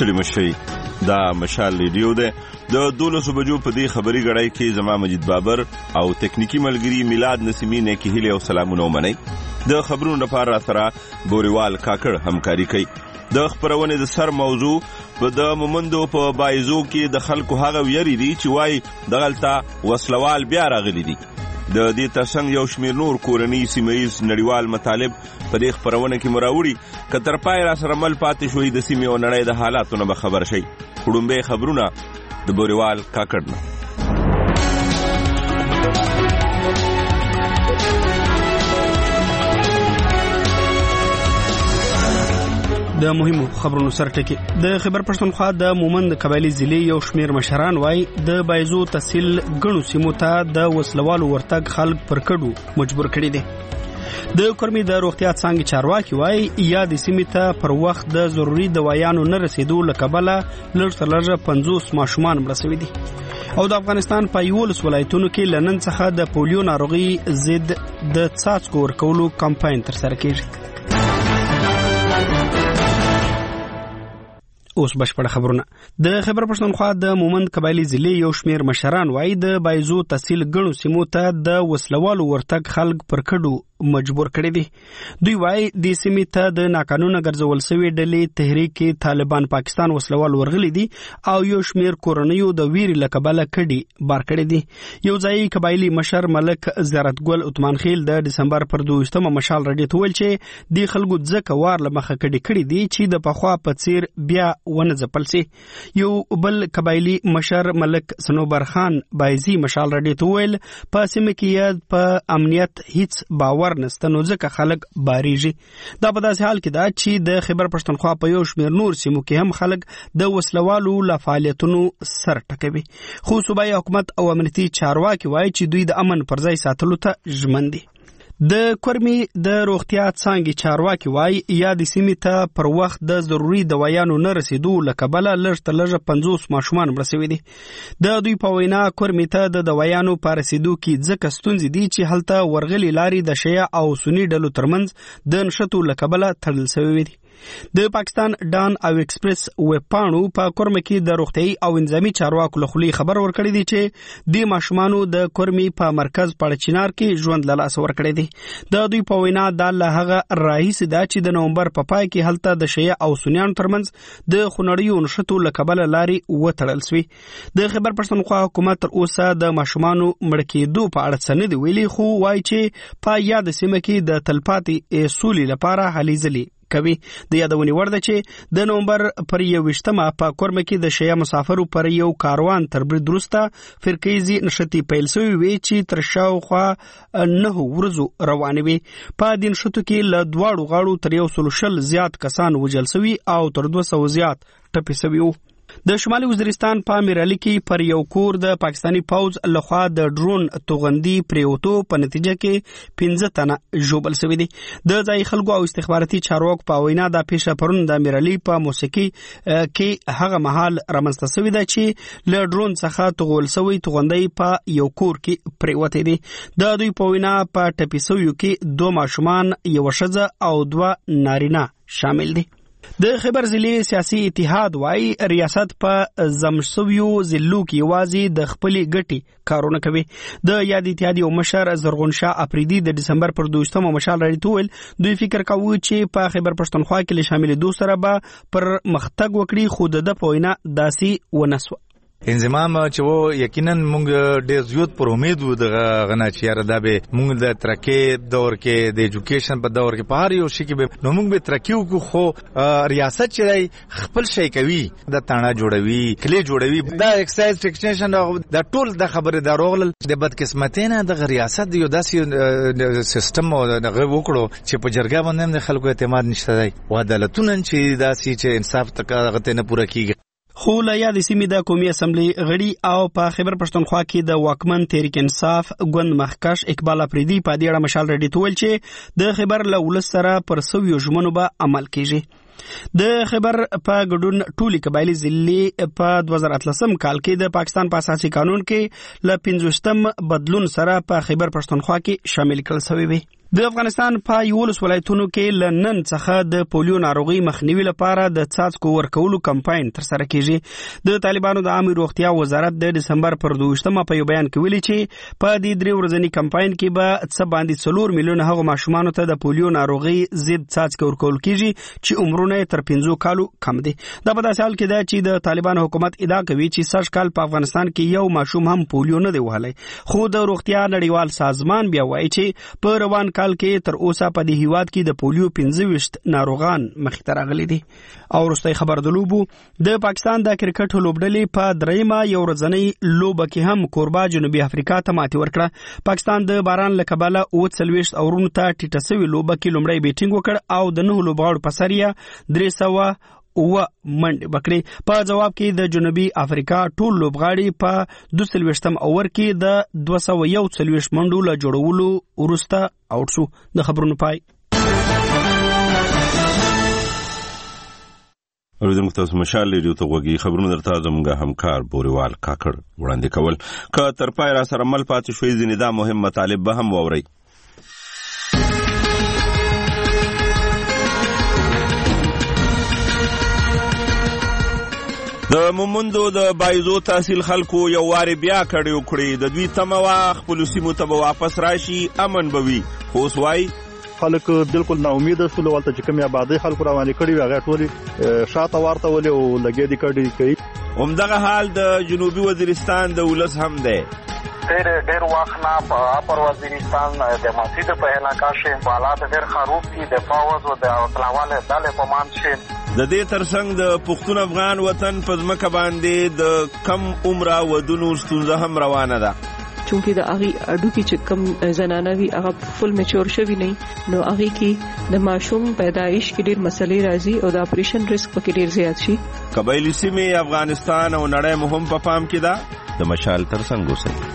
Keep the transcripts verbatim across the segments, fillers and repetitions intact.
ستړي مشي دا مشال ریډیو ده د دولسو بجو په دې خبري غړای کې زما مجید بابر او تکنیکی ملګری میلاد نسیمی نه کې هیله او سلامونه ومني د خبرونو لپاره سره بوریوال کاکړ همکاري کوي د خبرونه د سر موضوع په د مومندو په بایزو کې د خلکو هغه ویری دي چې وای دغلطه وسلوال بیا راغلي دي د دې ترڅنګ یو شمیر نور کورنۍ سیمه‌ایز نړیوال مطالب په دې خبرونه کې مراوړي کتر پای را سره مل پاتې شوې د سیمې او نړۍ د حالاتونو به خبر شي خړومبه خبرونه د بوریوال کاکړ د مهمو خبرونو سره ټکی د خبر پښتونخوا د مومند قبایلی ضلع یو شمیر مشران وای د بایزو تحصیل غنو سیمو ته د وسلوالو ورتګ خلک پر کډو مجبور کړي دي د کورمي د روغتیا څنګه چارواکي وای یا د سیمې ته پر وخت د ضروري دوايانو نه رسیدو لکبله لږ تر لږه پنځوس ماشومان مرسوي دي او د افغانستان په یولس ولایتونو کې لنن څخه د پولیو ناروغي ضد د څاڅکو ورکولو کمپاین تر سره کیږي اوس بشپړ خبرونه د خبر پښتونخوا د مومند قبایلی ضلع یو شمیر مشران وای د بایزو تحصیل غنو سیمو ته د وسلوالو ورتګ خلک پر کډو مجبور کړي دي دوی وای د سیمې ته د ناقانونه ګرځول شوی ډلې تحریک طالبان پاکستان وسلوال ورغلي دي او یو شمیر کورنیو د ویری لکبله کډي بار کړي دي یو ځای قبایلی مشر ملک زیارت ګل عثمان خیل د دسمبر پر دویشتمه مشال رډي تول چې د خلکو ځکه وار لمخه کډي کړي دي چې د پخوا په څیر بیا ونه ځپل سي یو بل قبایلی مشر ملک سنوبر خان بایزي مشال رډي تول په سیمه کې په امنیت هیڅ باور نستنو ځکه خلک باریږي دا په داسې حال کې دا چې د خبر پښتونخوا په یو شمیر نور سیمو کې هم خلک د وسلوالو له فعالیتونو سر ټکوي خو صوبایي حکومت او امنیتي چارواکي وایي چې دوی د امن پر ځای ساتلو ته ژمن دي د کورمي د روغتیا څنګه چارواکي وای یا د سیمې ته پر وخت د ضروري دوايانو نه رسیدو لکبله لږ تر لږه پنځوس ماشومان مرسوي دي د دوی په وینا کورمي ته د دوايانو په رسیدو کې ځکه ستونزې دي چې هلته ورغلي لاري د شیعه او سنی ډلو ترمنځ د نشټو لکبله تړل شوی دي د پاکستان ډان او ایکسپریس ویب پاڼو په کورمه کې د روغتيي او انځامي چارواکو له خولي خبر ورکړی دی چې د ماشومانو د کورمي په مرکز پړچینار کې ژوند له لاس ورکړی دی د دوی په وینا د لهغه رئیس دا چې د نومبر په پای کې هلته د شیعه او سنیانو ترمنځ د خونړیو نشټو لکبله لاري وتړل شوی د خبر پښتونخوا حکومت تر اوسه د ماشومانو مړ کېدو په اړه څه نه دی ویلي خو وایي چې په یاد سیمه کې د تلپاتې سولې لپاره هلې ځلې کوي د یادونې وړ ده چې د نومبر پر یوویشتمه په کورمه کې د شیعه مسافرو پر یو کاروان تر برید وروسته فرقیزي نښتې پیل شوې وې چې تر شاوخوا نهو ورځو روانې وې په دې نښتو کې له دواړو غاړو تر یو سلو شل زیات کسان وژل شوي او تر دوه سوه زیات ټپي شوي وو د شمالي وزیرستان په میرالي کې پر یو کور د پاکستانی پوز لخوا د ډرون توغندي پریوتو په نتیجه کې پنځه تنه ژوبل شوي دي د ځای خلکو او استخباراتي چارواکو په وینا د پیښه پرون د میرالي په موسیقي کې هغه مهال رامنځته شوی دی چې له ډرون څخه توغول شوی توغندي په یو کور کې پریوته دي د دوی په وینا په ټپي شویو کې دوه ماشومان یو ښځه او دوه نارینه شامل دي د خبر ضلع سیاسي اتحاد وای ریاست په زمشویو ضلعو کې یوازې د خپلې ګټې کارونه کوي د یاد اتحادیو مشر زرغون شاه اپریدي د دسمبر پر دویشتمه مشال راډي تول دوی فکر کوي چې په خبر پښتونخوا کې شامل دو سره به پر مختګ وکړي خو د په وینا داسي ونسو انضمام چې وو یقینا مونږ ډېر زیات پر امید وو د غنا چې یاره دا به مونږ د ترکه دور کې د ایجوکیشن په دور کې په هر یو شي کې به نو مونږ به ترکیو کو خو ریاست چې خپل شي کوي د تاڼه جوړوي کلی جوړوي دا ایکسایز ټیکسیشن دا ټول د خبره دروغل د بدقسمتینه د ریاست یو داسې سیستم او دغه وکړو چې په جرګه باندې د خلکو اعتماد نشته دی او عدالتونه چې داسې چې انصاف تکغه نه پوره کیږي خو له یادې سیمې د قومي اسمبلی غړي او په خیبر پښتونخوا کې د واکمن تحریک انصاف ګوند مخکښ اقبال اپریدي په دې اړه مشال راډي تول چې د خیبر له ولس سره پر سویو ژمنو به عمل کیږي د خیبر په ګډون ټولي قبایلی ضلع په دوه زره اتلسم کال کې د پاکستان په اساسي قانون کې له پنځوستم بدلون سره په خیبر پښتونخوا کې شامل کړل شوی وي د افغانستان په یولس ولایتونو کې له نن څخه د پولیو ناروغي مخنیوي لپاره د څاڅکو ورکولو کمپاین ترسره کیږي. د طالبانو د عامه روغتیا وزارت د دسمبر پر دویشتمه په یو بیان کې ویلي چې په دې درې ورځني کمپاین کې به څه باندې څلور میلیونه هغو ماشومانو ته د پولیو ناروغي ضد څاڅکي ورکول کیږي چې عمرونه یې تر پنځو کالو کم دي. دا په داسې حال کې ده چې د طالبانو حکومت ادعا کوي چې سږ کال په افغانستان کې یو ماشوم هم پولیو نه دی وهلی، خو د روغتیا نړیوال سازمان بیا وایي چې په روان کال کې تر اوسه په دې هیواد کې د پولیو پنځه ویشت ناروغان مخې ته راغلي دي. او وروستی خبر د لوبو، د پاکستان د کرکټ لوبډلې په دریمه یو ورځنۍ لوبه کې هم کوربه جنوبي افریقا ته ماتې ورکړه. پاکستان د باران له کبله اووه څلوېښت اورونو ته ټیټه سوې لوبه کې لومړی بیټینګ وکړ او د نهو لوبغاړو په سر یې درې سوه اووه منډې وکړې. په جواب کې د جنوبي افریقا ټول لوبغاړي په دوه څلوېښتم اوور کې د دوه سوه یو څلوېښت منډو له جوړولو وروسته آوټ شو. د خبرونو پای. اوریدونکو تاسو مشال ریډیو ته غوږی خبرونه درته زموږ همکار بوریوال کاکړ وړاندې کول. که تر پای را سره مل پاتې شوي ځینې دا مهم مطالب به هم واورئ. د مومندو د بایزو تحصیل خلکو یو واري بیا کړي وکړي. د دوی تمه وا خپل سیمو ته واپس راشي، امن به وي. خو اوس وایي خلک بالکل نا امید شول. ولته چې کومه آبادی خلکو روانې کړي وي هغه ټولې شاته ورته ولې او لګې دي کړي کوي. همدغه حال د جنوبي وزیرستان د ولس هم دی. ډېر ډېر وخت نه په اپر وزیرستان د مسجد په علاقه کې حالات ډېر خراب دي. د فوز او د اوتلاواله ډلې په مان شي. د دې ترڅنګ د پښتون افغان وطن په ځمکه باندې د کم عمره ودونو ستونزه هم روانه ده. چونکه د هغه اډو کې چې کم زنانه وي هغه فل میچور شوی نه، نو هغه کې د ماشوم پیدایش کې ډېر مسلې راځي او د اپریشن ریسک پکې ډېر زیات شي. قبایلی سیمې افغانستان او نړۍ مهم په پام کې ده. د مشال ترڅنګ اوسئ.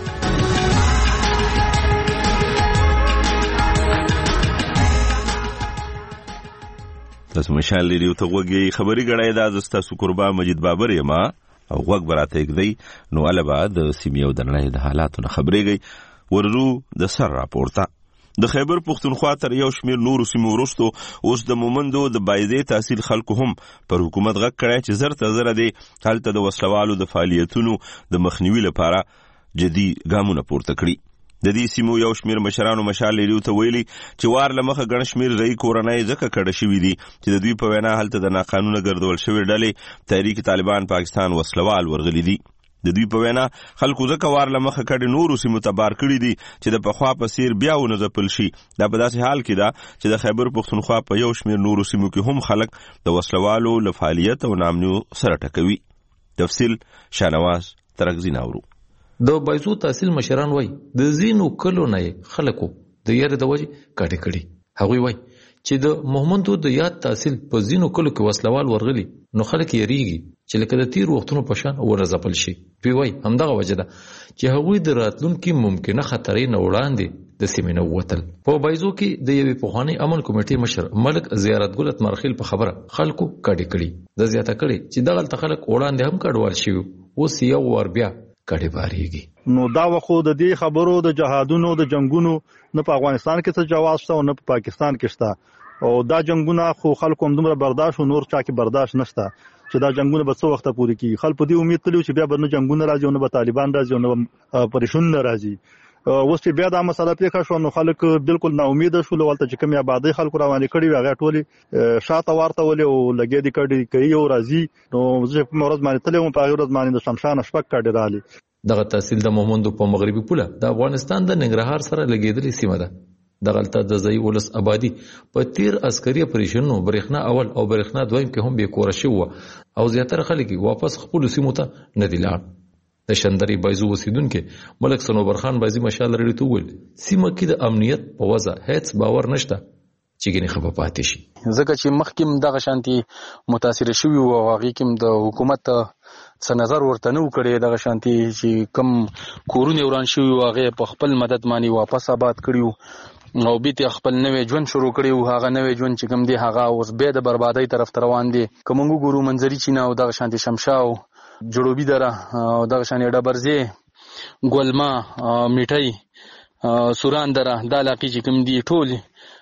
تاسو مشال ریډیو ته غوږی خبري غړای دا زستا سکربا مجید بابر یما او غوږ براته کېدی نو البا د سیمې او د نړۍ د حالاتو خبرېږي. وررو د سر راپورته د خیبر پختونخوا تر یو شمیر نورو سیمو وروسته اوس د مومندو د بایزې تحصیل خلکو هم پر حکومت غږ کړی چې زر ته زر دی هلته د وسلوالو د فعالیتونو د مخنیوي لپاره جدي ګامونه پورته کړي. د دې سیمو یو شمیر مشرانو مشال ریډیو ته ویلي چې وار لمخه ګڼ شمیر رئی کورنۍ ځکه کډه شوي دي چې د دوی په وینا هلته د ناقانونه ګرځول شوي ډلې تحریک طالبان پاکستان وسلوال ورغلي دي. د دوی په وینا خلکو ځکه وار لمخه کډې نورو سیمو ته بار کړي دي چې د پخوا په څیر بیا ونه ځپل شي. دا په داسې حال کې ده چې د خیبر پختونخوا په یو شمیر نورو سیمو کې هم خلک د وسلوالو له فعالیت او نامنیو سره ټکوي. تفصیل شانواز ترغزی ناورو. د بایزو تحصیل مشران وای د زینو کلو نه خلکو د یاره د وجه کاټه کړي. هغوی وای چې د محمدو د یاد تحصیل په زینو کلو کې وسلوال ورغلي نو خلک یریږي چې لکه د تیر وختونو په شان ورزپل شي. دوی وای همدغه وجه ده چې هغوی د راتلونکي ممکنه خطرې نه وړاندې د سیمې نه ووتل. په بایزو کې د یوې پخوانۍ امن کمیټې مشر ملک زیارت ګل اتمرخیل په خبره خلکو کاټه کړي. د زیاته کړي چې دغه خلک وړاندې هم کډوال شي اوس یو ور بیا کډې باریږي. نو دا وخت د دې خبرو د جهادونو د جنگونو نه په افغانستان کې څه جواز شته او نه په پاکستان کې شته او دا جنگونه خو خلکو هم دومره برداشت او نور چا کې برداشت نشته چې دا جنگونه به څو وخت پورې کیږي. خلکو دې امید تلو چې بیا به نه جنگونه راځي او نه به طالبان راځي او نه پریشون راځي. اوس چې بیا دا مسله پیښه شو نو خلک بالکل نا امید شول. ولته چې کومه آبادی خلکو روانې کړي وي هغه ټولې شاته ورته ولې او لګې دي کړي کوي او راځي. نو زه په ورځ باندې تلم په ورځ باندې د شمشان شپک کړي رالي. دغه تحصیل د مومندو په مغربي پوله د افغانستان د ننګرهار سره لګیدلې سیمه ده. دغلته د ځای ولس آبادی په تیر عسکري اپریشنونو برېښنا اول او برېښنا دویم کې هم بې کوره شوه او زیاتره خلک واپس خپل سیمو ته نه دي لاړ. د شندري بایزو اوسیدونکو ملک سنوبر خان بایزي مشال ریډیو ته وویل سیمه کې د امنیت په وضع هیڅ باور نشته چې ګنې خبر پاتې شي. ځکه چې مخکې دغه شانتي متاثر شوي او هغه کې د حکومت څه نظر ورته نه وکړي. دغه شانتي چې کم کورونه وران شوي او هغه په خپل مدد باندې واپس آباد کړیو او بیت خپل نوې ژوند شروع کړیو. هغه نوې ژوند چې کوم دی هغه اوس به د بربادۍ طرف ته روان دي. کومنګو ګورو منځري چینه او دغه شانتي شمشاو جوړوبي دره او دغه شانې ډبرځې ګلما میټۍ سوران دره دا علاقې چې کوم دي ټول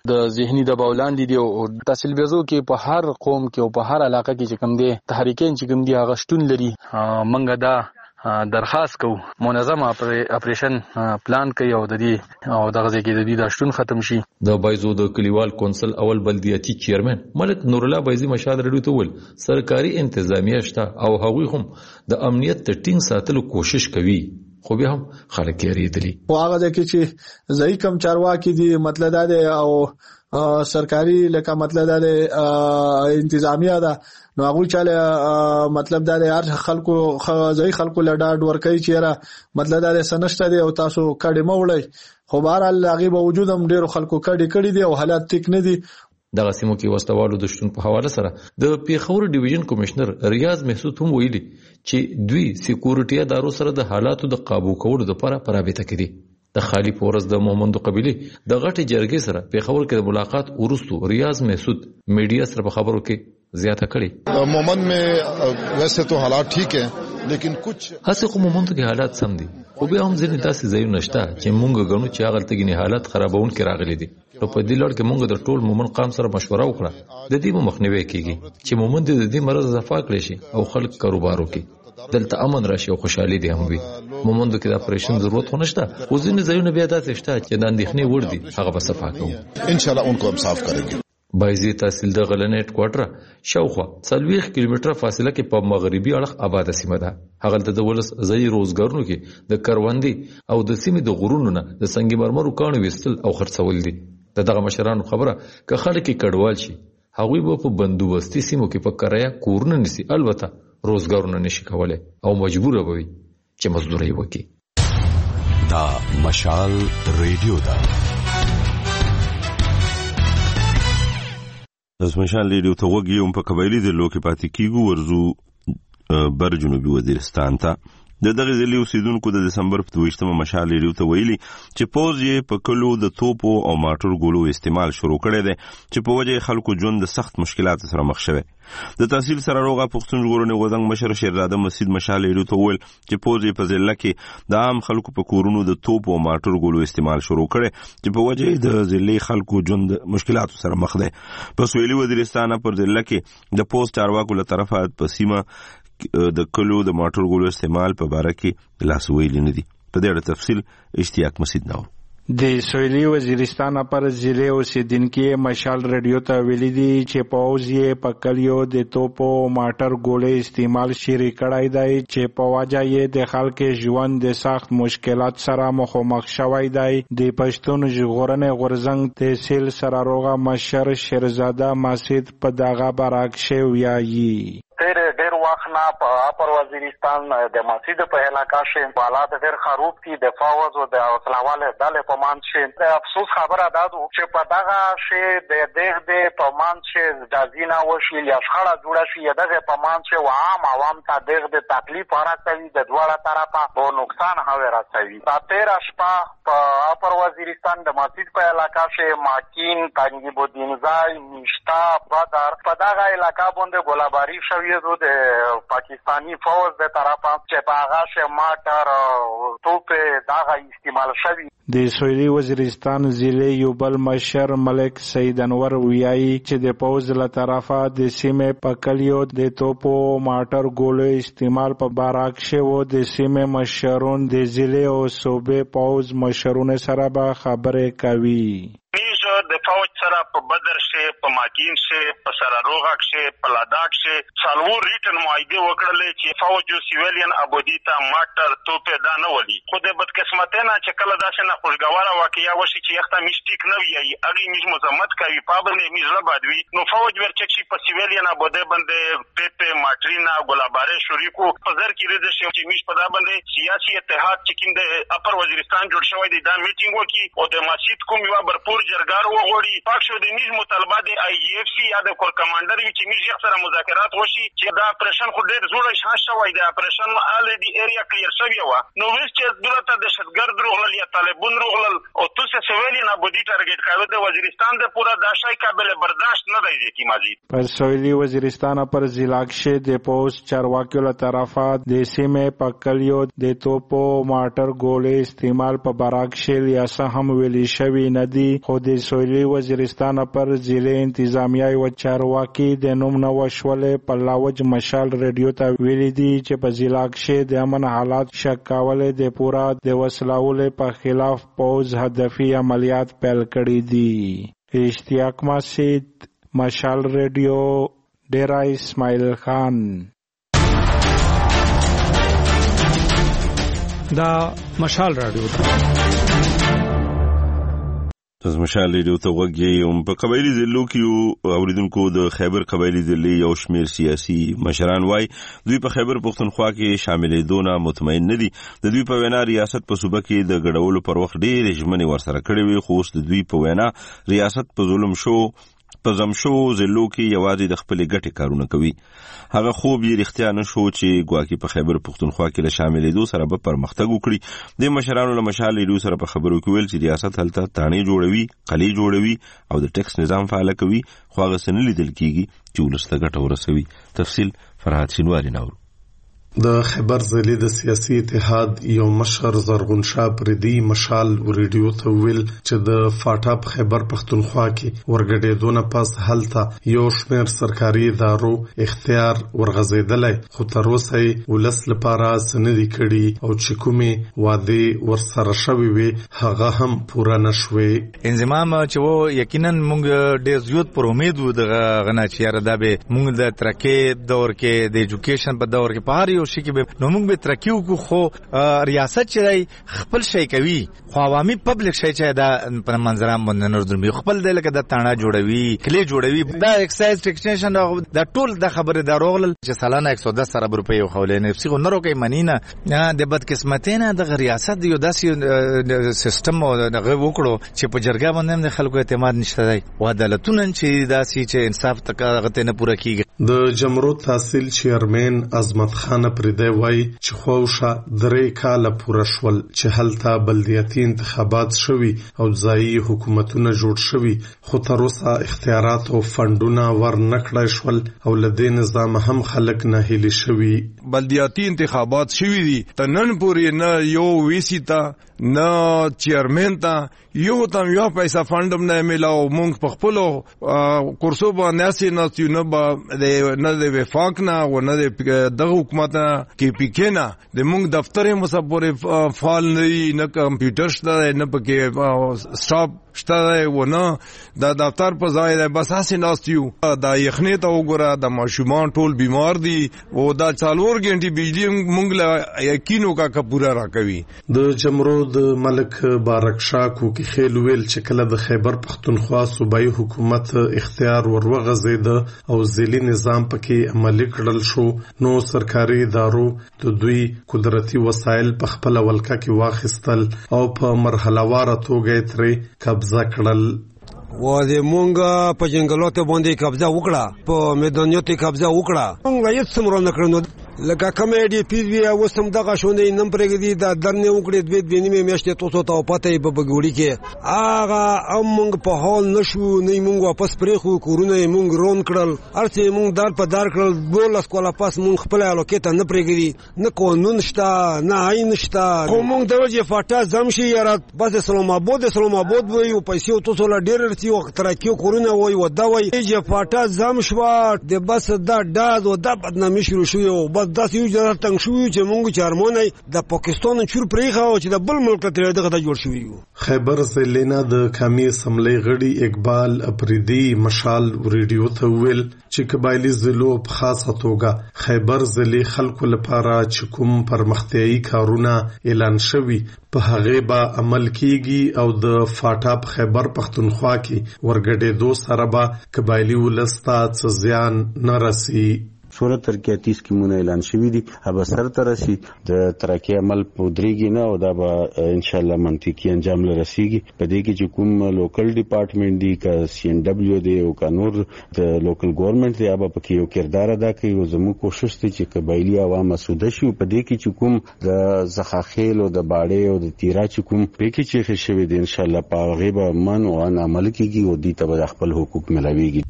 د ذهني دباو لاندې دي او تحصیل بیزو کې په هر قوم کې او په هر علاقه کې چې کوم دي تحریکین چې کوم دي هغه شتون لري. منګه دا درخواست کو منظم اپریشن پلان کوي او د دې او دغه ځکه د دې د شتون ختم شي. د بایزو د کلیوال کونسل اول بلدیاتي چیرمن ملک نور الله بایزي مشال رډو ته ول سرکاري انتظامیه شته او هغوی هم د امنیت د ټینګ ساتلو کوشش کوي خو به هم خلک یې ریدلی او هغه ځکه چې ځای کم چارواکي دي مطلب دا دی او سرکاري لکه مطلب دا دی انتظامیه ده نو هغه چاله مطلب دا دی هر خلکو ځای خلکو لډاډ ورکوي چې را مطلب دا دی سنشته دی او تاسو کډه موړی خو بهرحال هغه به وجود هم ډیرو خلکو کډه کړي دي او حالات ټیک نه دي. دغه سیمو کې وسوالو د شتون په حواله سره د پیښور ډیویژن کمشنر ریاض محسود هم ویلي چې دوی سکیورټي ادارو سره د حالاتو د قابو کولو لپاره پرابطه کوي. د خالی پورز د مومندو قبيله د غټي جرګې سره پیښور کې د ملاقات ورستو ریاض محسود میډیا سره په خبرو کې زیاته کړي. مومند میں ویسے تو حالات ٹھیک ہیں لیکن کچھ هڅه خو مومندو کې حالات سم دي خو به هم ځینې داسې ځایونه شته چې مونږ غنو چې هغه تلګنی حالات خرابون کې راغلي دي. نو په دې لړ کې مونږ د ټول مومن قام سره مشوره وکړه د دې مخنیوي کیږي چې مومند د دې مرز صفا کړي شي او خلک کاروبار وکړي دلته امن راشي او خوشحالي دي هم وي. مومندو کې د اپریشن ضرورت خو نشته خو ځینې ځایونه بیا داسې شته چې د اندېښنې وړ دي هغه به صفا کوو ان شاء الله ان کو هم صاف کړو. بایزي تحصیل د غلنیټ کوارټر شاوخوا څلوېښت کیلومتره فاصله کې په مغربي اړخ آباده سیمه ده. هغه د ولس ځای روزګارونو کې د کروندې او د سیمې د غرونو نه د سنگ مرمرو کانو وستل او خرڅول دي. دغه مشرانو خبره که خلک کډوال شي هغوی به په بندوبستي سیمو کې په کرایه کورونه نسی البته روزګارونه نشي کولای او مجبور به وي چې مزدوري وکړي. دا مشال ریډیو ده. د مشال ریډیو ته وګورئ په قبایلی د لوکي پاتې کیږي ورزو بر جنوبي وزیرستان ته د دغه ځلې اوسیدونکو د دسمبر په دویشتمه مشال ریډیو ته ویلي چې پوز یې په کلو د توپو او ماټر ګولو استعمال شروع کړی دی چې په وجه خلکو ژوند د سخت مشکلاتو سره مخ شوی. د تحصیل سراروغه پښتون ژغورنې غورځنګ مشر شیرزاده مسعود مشال ریډیو ته ویل چې پوز یې په ضلع کې د عام خلکو په کورونو د توپو او ماټر ګولو استعمال شروع کړی چې په وجه د ضلع خلکو ژوند د مشکلاتو سره مخ دی. په سویلي وزیرستان پر ضلع کې د پوز چارواکو له طرفه په سیمه د کلو د ماټر ګولو استعمال په باره کې لاس ویلي نه دي. په دې اړه تفصیل اشتیاق مسعود نو د سویلي وزیرستان پر ضلع اوسیدونکو مشال ریډیو ته ویلي دي چې پوز یې په کلیو د توپو ماټر ګولې استعمال شری کړای دی چې په وجه یې د خلکو ژوند د سخت مشکلات سره مخامخ شوی دی. د پښتون ژغورنې غورځنګ تحصیل سراروغه مشر شیرزاده مسعود په دغه برعکس ویایي تیر ډیر وخت نه په اپر وزیرستان د مسجد په علاقه کې حالات ډیر خراب دي. د فوج او د اوسلواله دله په مان کې د افسوس خبره ده چې په دغه شی د دغه د په مان کې د ځینا وشي یا شخړه جوړه شي دغه په مان کې و عام عوام ته دغه د تکلیف راځي د دواړه طرفه په نقصان هوي راځي. په تیر شپه په اپر وزیرستان د مسجد په علاقه کې ماکین تنګي بودین ځای نشتا بدر په دغه علاقه باندې ګولاباری شوی د پاکستانی فوج د طرفه چې په هغه شه ماټر توپ دغه استعمال شوی. د سویلي وزیرستان ضلع یو بل مشر ملک سید انور ویایي چې د فوج له طرفه د سیمې په کلیو د توپو ماټر ګولو استعمال په باره کې و د سیمې مشرون د ضلع او صوبې فوج مشرونه سره به خبرې کوي. د فوج سره په بدر شي په ماکین شي په سراروغه شي په لاداک شي څلور ریټن معاهده وکړلې چې فوج او سیویلین ابودی ته ماټر توپه دا نه ولي. خو د بدقسمته نه چې کله داسې نه خوشګواره واقعیا وشي چې یخته میشټیک نه وي اغي میز مزمت کوي پابندې میز لبادوي نو فوج ورچک شي په سیویلین ابوده باندې ټیپه ماټرینا ګلاباره شریکو په زر کې رده شي چې میش په دا باندې سیاسي اتحاد چې کوم د اپر وزیرستان جوړ شوی دی دا میټینګ وکي او د مسجد کوم یو برپور جرګار وغوړي پاک شو د میز مطالبه د آی ایف سی یا د کور کمانډر چې میز یو سره مذاکرات وشي چې دا اپریشن خو ډیر زوړ شاه شوی دی اپریشن ال دی ایریا کلیر شوی و نو ویس چې دولت د شتګرد روغل یا طالبون روغل او تاسو سویلین ابودی ټارګټ کاوه د وزیرستان د پورا داشای قابل برداشت نه دی کی مزید. پر سویلي وزیرستان پر ضلع کې د پوسټ چارواکیو له طرفه د سیمې په کلیو د توپو ماټر ګولې استعمال په براک شیل یا سهم ویلي شوی نه دی. خو د ویلي وزیرستان پر ضلع انتظامیه او چارواکي د نوم نو شولې په لاوج مشال ریډیو ته ویلي دي چې په ضلع کې د امن حالات شک کولې د پورا د وسلوالې په خلاف پوز هدفي عملیات پیل کړي دي. اشتیاق مسجد، مشال ریډیو، ډیرا اسماعیل خان. دا مشال رادیو ده. تاسو مشال رادیو ته وګورئ. هم په قبایلی ضلعو کې اوریدونکو د خیبر قبایلی ضلع یو شمیر سیاسي مشران وای دوی په خیبر پختونخوا کې شاملېدونه مطمئن نه دي. د دوی په وینا ریاست په صوبه کې د ګډولو پر وخت ډېرې ژمنې ورسره کړې وي، خو اوس د دوی په وینا ریاست په ظلم شو په زمشو ضلعو کې یوازې د خپلې ګټې کارونه کوي. هغه خوب یې رښتیا نه شو چې ګواکې په خیبر پختونخوا کې له شاملېدو سره به پرمختګ وکړي. د مشرانو له مشال ریډیو سره په خبرو کې ویل چې ریاست هلته تاڼې جوړوي، قلعې جوړوي او د ټیکس نظام فعال کوي، خو هغه څه نه لیدل کېږي چې ولس ته ګټه ورسوي. تفصیل فرهاد شینواري ناورو. د خیبر ضلع د سیاسي اتحاد یو مشر زرغون شاه پردي مشال ریډیو ته ویل چې د فاټا په خیبر پختونخوا کې ورګډېدو نه پس هلته یو شمېر سرکاري ادارو اختیار ورغځېدلی، خو تر اوسه یې ولس لپاره څه نه دي کړي او چې کومې وعدې ورسره شوې وې هغه هم پوره نه شوې. انضمام چې و یقینا موږ ډېر زیات پر امید وو دغه غنا چې یاره دا به موږ د ترکې دور کې د ایجوکیشن په دور کې په هر یو شي کې نو موږ به ترکیو کو، خو ریاست چې خپل شي کوي خو عوامي پبلک شي چې دا په منظرام باندې نور درمي خپل د لکه د تاڼه جوړوي، کلی جوړوي، دا ایکسایز ټیکسیشن دا ټول د خبره د روغل چې سالانه یک سو دس ارب روپۍ خولې نه پسې نو روکې منینه د بدقسمتینه د ریاست یو داسې سیستم دغه وکړو چې په جرګه باندې د خلکو اعتماد نشته دی او عدالتونه چې داسې چې انصاف تکغه نه پوره کیږي. د جمهوریت تحصیل چیرمن عظمت خان پردی وای چې خوښه درې کاله پوره شول چې هلته بلدیاتي انتخابات شوي او ځایي حکومتونه جوړ شوي، خو تر اوسه اختیارات او فندونه ور نه کړای شول او له دې نظام هم خلک ناهیلي شوي. بلدیاتي انتخابات شوي دي ته نن پورې نه یو ویسي ته نه چیرمن ته یو تم یو پیسہ فندم نه ملاو. مونږ په خپل کورسو باندې اسې نه چې نه به نه د وفاق نه او نه د حکومت کې پکې نه د مونږ دفتر مصبر فعال نه نه کمپیوټر شته نه پکې سټاپ شته و نه د دفتر په ځای د بس اسې ناستیو. دا یخنې ته وګوره، د ماشومان ټول بیمار دي او دا څلور غنټې بجلی مونږ له یقینو کا پورا راکوي. د جمهوریت د ملک بارک شاه کوکی خیل ویل چې کله د خیبر پختونخوا صوبایي حکومت اختیار وروغځید او ضلعي نظام پکې عملي کړل شو نو سرکاري ادارو د دوی قدرتي وسایل په خپل ولکه کې واخیستل او په مرحله واره توګه ترې قبضه کړل. و د مونږ په جنگلاتو باندې قبضه وکړه، په میدانیاتو قبضه وکړه، مونږ هیڅ څه نه کړنو. لکه کومه ډي پی وی اوس هم دغه شونې نن پرېږدي د درنه وکړې دوی د نیمه میاشتې توسو ته پته په بګوړي کې هغه هم مونږ په حال نشو نه مونږ واپس پرې خو کورونه مونږ رون کړل، ارته مونږ دار په دار کړل، بولس کولا پاس مونږ خپل الوکیته نه پرېږدي، نه قانون شته نه عین شته. خو مونږ د وجه فاټا زمشي یاره بس اسلام آباد اسلام آباد وي او پیسې توسو لا ډېر ورتي وخت راکیو کورونه وي و دا وي چې فاټا زمشوا د بس دا داز او د بدنامي شروع شو او داسې یو ځای تنګ شوی چې مونږ چارمونه د پاکستان چور پرېخه او چې د بل ملک ته دغه ته جوړ شوی یو. خیبر ضلع نه د قومي اسمبلی غړي اقبال اپریدي مشال ریډیو ته ویل چې قبایلی ضلعو په خاصه توګه خیبر ضلع خلکو لپاره چې کوم پرمختیایي کارونه اعلان شوي په هغه به عمل کیږي او د فاټا په خیبر پختونخوا کې ورګډېدو سره به قبایلی ولس ته څه زیان نه رسي. سوره ترقیاتی سکیمونه اعلان شوي دي، هغه سر ته رسي د ترقی عمل پودريږي نه او دا به ان شاء الله منطقي انجام لرسيږي. په دې کې چې کوم لوکل ډپارټمنټ دی کا سی ان ډبلیو دی او کا نور د لوکل ګورنمنت دی هغه پکې یو کردار ادا کوي او زموږ کوشش دی چې قبایلی عوام مسوده شي. په دې کې چې کوم د زخاخیل او د باړې او د تیرا چې کوم پکې چې شوي دي ان شاء الله په هغه به من او عمل کیږي او دې ته به خپل حقوق ملويږي.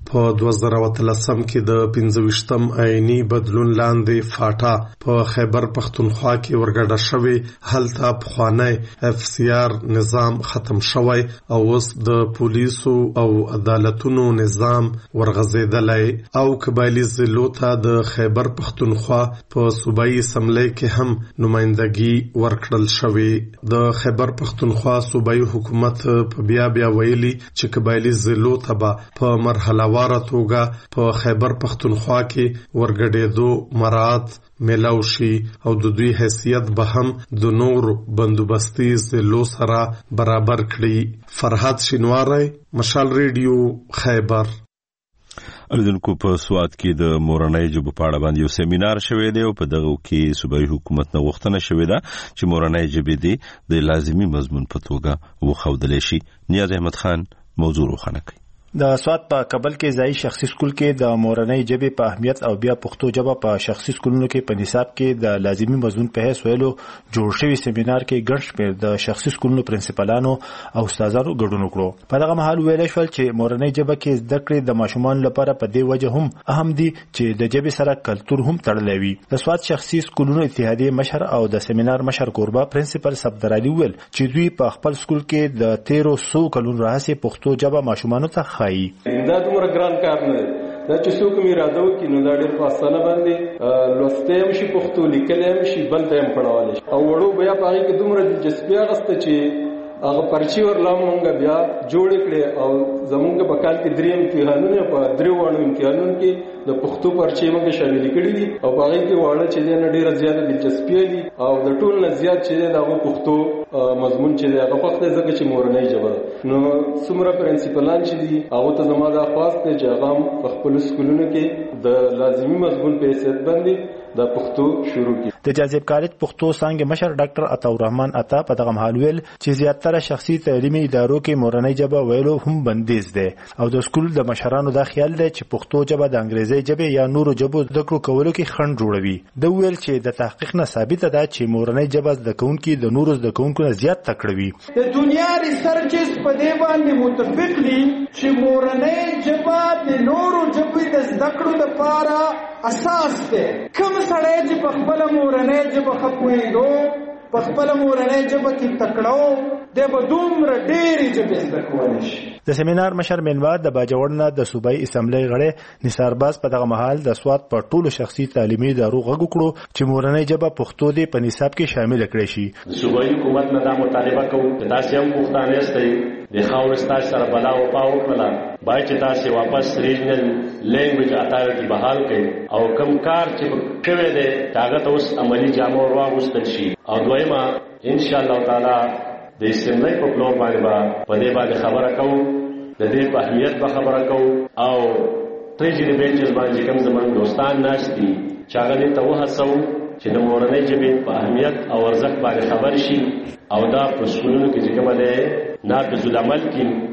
په دوه زره اتلسم کې د پنځه ویشتم عیني بدلون لاندې فاټا په خیبر پختونخوا کې ورګډه شوې هلته پخوانی اف سی آر نظام ختم شوی او اوس د پولیسو او عدالتونو نظام ورغزیدلی او قبایلی ضلعو ته د خیبر پختونخوا په صوبایي اسمبلی کې هم نمائندګي ورکړل شوې. د خیبر پختونخوا صوبایي حکومت په بیا بیا ویلي چې قبایلی ضلعو ته به په مرحله واره توګه په خیبر پختونخوا کې ورګډېدو مراعات میلاو شي او د دوی حیثیت به هم د نور بندوبستي ضلعو سره برابر کړي. فرحات شینواری، مشال ریډیو، خیبر. اردنکو په سواد کې د مورنۍ ژبو په اړه باندې یو سیمینار شوی دی او په دغه کې صوبایي حکومت نه غوښتنه شوې ده چې مورنۍ ژبې دي د لازمي مضمون په توګه وښودل شي. نیاز احمد خان موضوع روښانه کوي. د سواد په کابل کې ځای شخصي سکول کې د مورنۍ ژبې په اهمیت او بیا پښتو ژبه په شخصي سکولونو کې په نصاب کې د لازمي مضمون په حیث ویلو جوړ شوی سیمینار کې ګڼ شمېر د شخصي سکولونو پرنسپلانو او استادانو ګډون وکړو. په دغه مهال ویل شول چې مورنۍ ژبه کې زده کړې د ماشومانو لپاره په دې وجه هم اهم دي چې د ژبې سره کلتور هم تړلی وي. د سواد شخصي سکولونو اتحادیې مشر او د سیمینار مشر کوربه پرنسپل صفدر علي ویل چې دوی په خپل سکول کې د تیرو سو کلونو راهیسې پښتو ژبه ماشومانو ته ښایي. دومره ګران کار نه دی دا چې څوک مې اراده وکړي نو دا ډېر په اسانه باندې لوستی هم شي پښتو لیکلی هم شي بل ته هم پړولی شي او وړو بیا په هغې کې دومره دلچسپي اخیسته چې هغه پرچې ورله مونږ بیا جوړې کړې او زمونږ په کال کې درې امتحانونه په درې واړو امتحانونو کې د پښتو پرچې مونږ شاملې کړي دي او په هغې کې واړه چې دی نه ډېره زیاته دلچسپي دي او د ټول نه زیات چې دی د هغو پښتو مضمون چې دی هغه خوښ دی ځکه چې مورنۍ ژبه ده. نو څومره پرنسپلان چې دي هغو ته زما دا خواست دی چې هغه هم په خپلو سکولونو کې د لازمي مضمون په حیثیت باندې د پښتو شروع کړي. د جاذب کالج پښتو څانګې مشر ډاکټر عطاالرحمن عطا په دغه مهال ویل چې زیاتره شخصي تعلیمي ادارو کې مورنۍ ژبه ویلو هم بندیز دی او د سکول د مشرانو دا خیال دی چې پښتو ژبه د انګریزي ژبې یا نورو ژبو زده کړو کولو کې خنډ جوړوي. د ویل چې د تحقیق نه ثابته ده چې مورنۍ ژبه زده کوونکي د نورو زده کوونکو نه زیات تکړه وي. د دنیا ریسرچز په دې باندې متفق دي چې مورنۍ ژبه د نورو ژبو د زده کړو لپاره اساس دی. کوم سړی چې په خپل مورنۍ ژبه ښه پوهېدو په خپل مورنۍ ژبه کې تکړه دی به دومره ډېرې ژبې زده کولی شي. د سیمینار مشر مینوار د باجوړ نه د صوبایي اسمبلی غړی نثار باز په دغه مهال د سواد په ټولو شخصي تعلیمي ادارو غږ وکړو چې مورنۍ ژبه پښتو دې په نصاب کې شامل کړی شي. د صوبایي حکومت نه دا مطالبه کوو چې تاسې هم پښتانه یاستئ د خاورې ستاسې سره بلا وفا وکړله باید چې تاسې واپس ریجنل لینګویج اتارټي بحال کړئ او کوم کار چې شوی دی د هغه ته اوس عملي جامه ور واغوستل شي. او دویمه انشاءالله تعالی د اسمبلی په پلور باندې به په دې باندې خبره کوو د دې په اهمیت به خبره کوو او ټریجري بینچز باندې کوم زموږ دوستان ناست دي چې هغه دې ته وهڅوو چې د مورنۍ ژبې په اهمیت او ارزښت باندې خبر شي او دا په سکولونو کې چې کومه دی نافذ العمل کړي.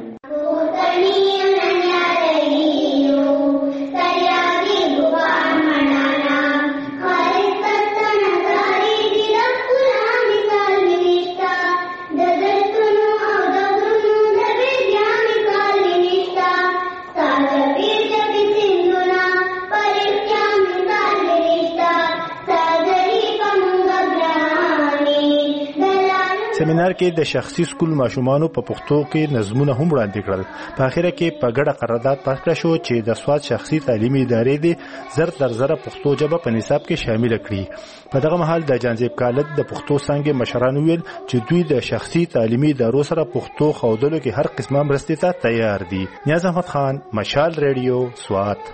سیمینار کې د شخصي سکول ماشومانو په پښتو کې نظمونه هم وړاندې کړل. په اخره کې په ګډه قرارداد پاس کړه شو چې د سواد شخصي تعلیمي ادارې دې زر تر زره پښتو ژبه په نصاب کې شامل کړي. په دغه مهال د جانزیب کالج د پښتو څانګې مشران ویل چې دوی د شخصي تعلیمي ادارو سره پښتو ښودلو کې هر قسمه مرستې ته تیار دي. نیاز احمد خان، مشال ریډیو، سوات.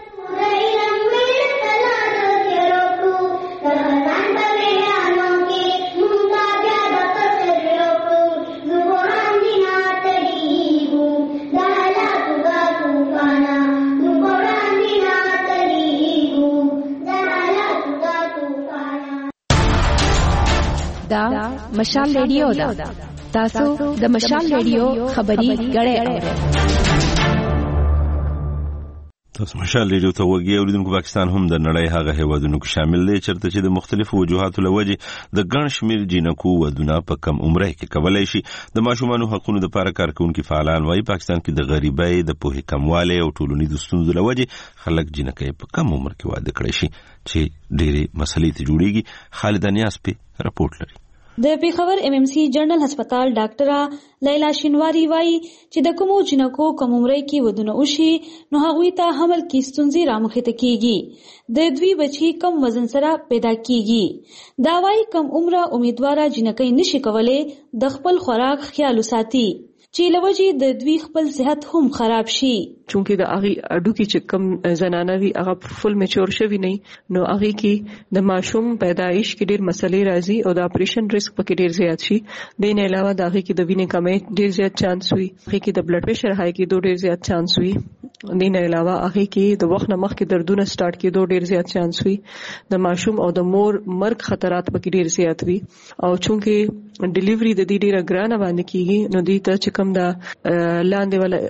دا مشال ریډیو دا تاسو د مشال ریډیو خبري غړې اورئ. تاسو مشال ریډیو ته وګورئ. اوریدونکو پاکستان هم د نړۍ هغه هیوادونو کې شامل دی چیرته چې د مختلفو وجوهاتو له وجې د ګڼ شمېر جینکو ودونه په کم عمره کې کولای شي. د ماشومانو حقوقو لپاره کارکونکي فعالان وايي پاکستان کې د غریبۍ د پوهې کموالی او ټولنیزو ستونزو له وجې خلک جینکۍ په کم عمر کې واده کړی شي چې ډېرې مسلې ته جوړیږي. خالد نیاز په راپورټ لري. د پیښور ایم ایم سی جنرال هسپتال ډاکټره لیلا شینواری وایي چې د کومو جنکو کم عمرۍ کې ودونه وشي نو هغوی ته حمل کې ستونزې رامخته کیږي. د دوی بچي کم وزن سره پیدا کیږي. دا وایي کم عمره امیدواره جنکۍ نشي کولای د خپل خوراک خیال وساتي چې لوجې د دوی خپل صحت هم خراب شي. چونکه د اغي اډو کې چې کم زنانه وي هغه فل میچور شوی نه نو اغي کې د ماشوم پیدایش کې ډېر مسلې راځي او د اپریشن ریسک پکې ډېر زیات شي. د نه علاوه د اغي کې د وینې کمې ډېر زیات چانس وي. اغي کې د بلډ پریشر هاي کې ډېر زیات چانس وي. د نه علاوه اغي کې د وخت نه مخکې دردونه سٹارټ کېدو ډېر زیات چانس وي. د ماشوم او د مور مرګ خطرات پکې ډېر زیات وي. او چونکه ډیلیوری د دې ډېر ګرانه باندې کیږي نو دې ته چې کم دا لاندې ولا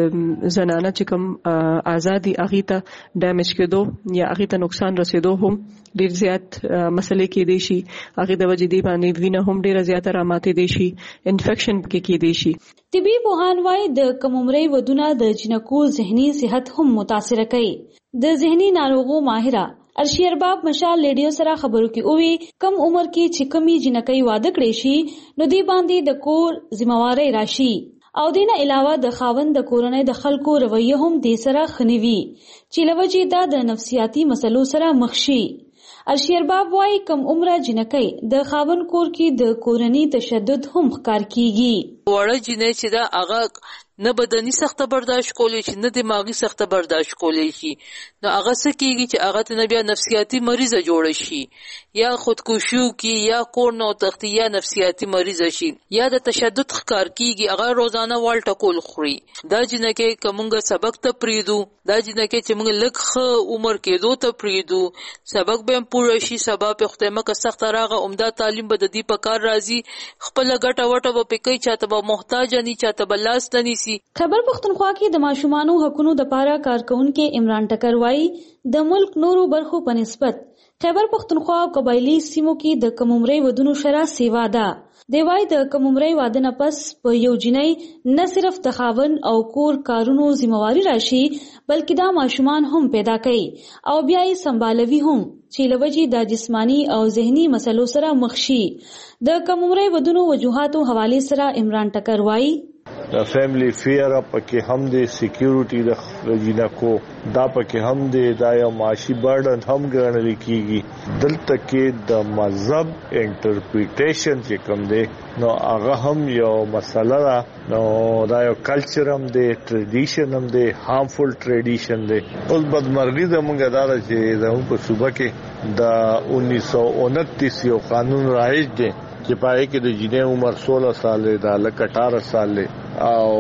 زنانه چې کوم آزادي اغه ته ډیمیج کېدو یا اغه ته نقصان رسیدو هم ډیر زیات مسلې کې دي شي. اغه د وجې دی باندې وینه هم ډیر زیات راماته دي شي. انفیکشن کې کې دي شي. طبي پوهان وايي د کم عمرۍ ودونه د جنکو ذهني صحت هم متاثر کوي. د ذهني ناروغو ماهره ارشی ارباب مشال ریډیو سره خبرو کې اووي کم عمر کې چې کمی جنکۍ واده کړي شي نو دی باندې د کور ذمہواری راشي او دینه علاوه د خاوند د کورنۍ د خلکو رویه هم د سره خنوي چې لوجې دا د نفسیاتي مسلو سره مخ شي. ارشی ارباب وايي کم عمره جنکۍ د خاوند کور کې د کورنۍ تشدد هم ښکار کیږي. وړه جنې چې دا هغه نه بدني سخته برداشت کولی شي نه دماغي سخته برداشت کولی شي نو هغه څه کیږي چې هغه ته بیا نفسیاتي مریضه جوړ شي یا خودکشي کی یا کور نو تختی یا نفسیاتي مریضه شي یا د تشدد ښکار کیږي. هغه روزانه والټه کول خوري. دا جنکه کومګه سبق ته پریدو دا جنکه چې موږ لږ عمر کې دوه ته پریدو سبق به پوره شي سبب په ختمه که سخت راغه عمده تعلیم به د دې په کار راځي. خپل ګټه وټه به پکې چاته به محتاج نه چاته بلاس نه نيسي. خیبر پختونخوا کې د ماشومانو حقوقو لپاره کارکونکو عمران ټکر وایي د ملک نورو برخو په نسبت خیبر پختونخوا او قبایلی سیمو کې د کم عمرۍ ودونو شرح سیوا ده. دی وایي د کم عمرۍ واده نه پس په یو جنۍ نه صرف د خاوند او کور کارونو ذمہواری راشي بلکې دا ماشومان هم پیدا کوي او بیا یې سمبالوي هم چې لوجې د جسمانی او ذهني مسلو سره مخ شي. د کم عمرۍ ودونو وجوهاتو حواله سره عمران ټکر وایي د فیملی فیر پکې هم د سکیورټي د جنکو دا پکې هم د دا یو معاشي برډن هم ګڼل کیږي. دلته کې د مذهب انټرپریټیشن چې کوم دی نو هغه هم یو مسله ده. نو دا یو کلچر هم دی ټریډیشن هم دی هارمفul ټریډیشن دی. اوس بدمرغي زموږ دا چې زموږ په صوبه کې د انیس سو انتیس یو قانون رایج دی چې پای کې د جنې عمر سولہ سال دی د لک اٹھارہ سال دی او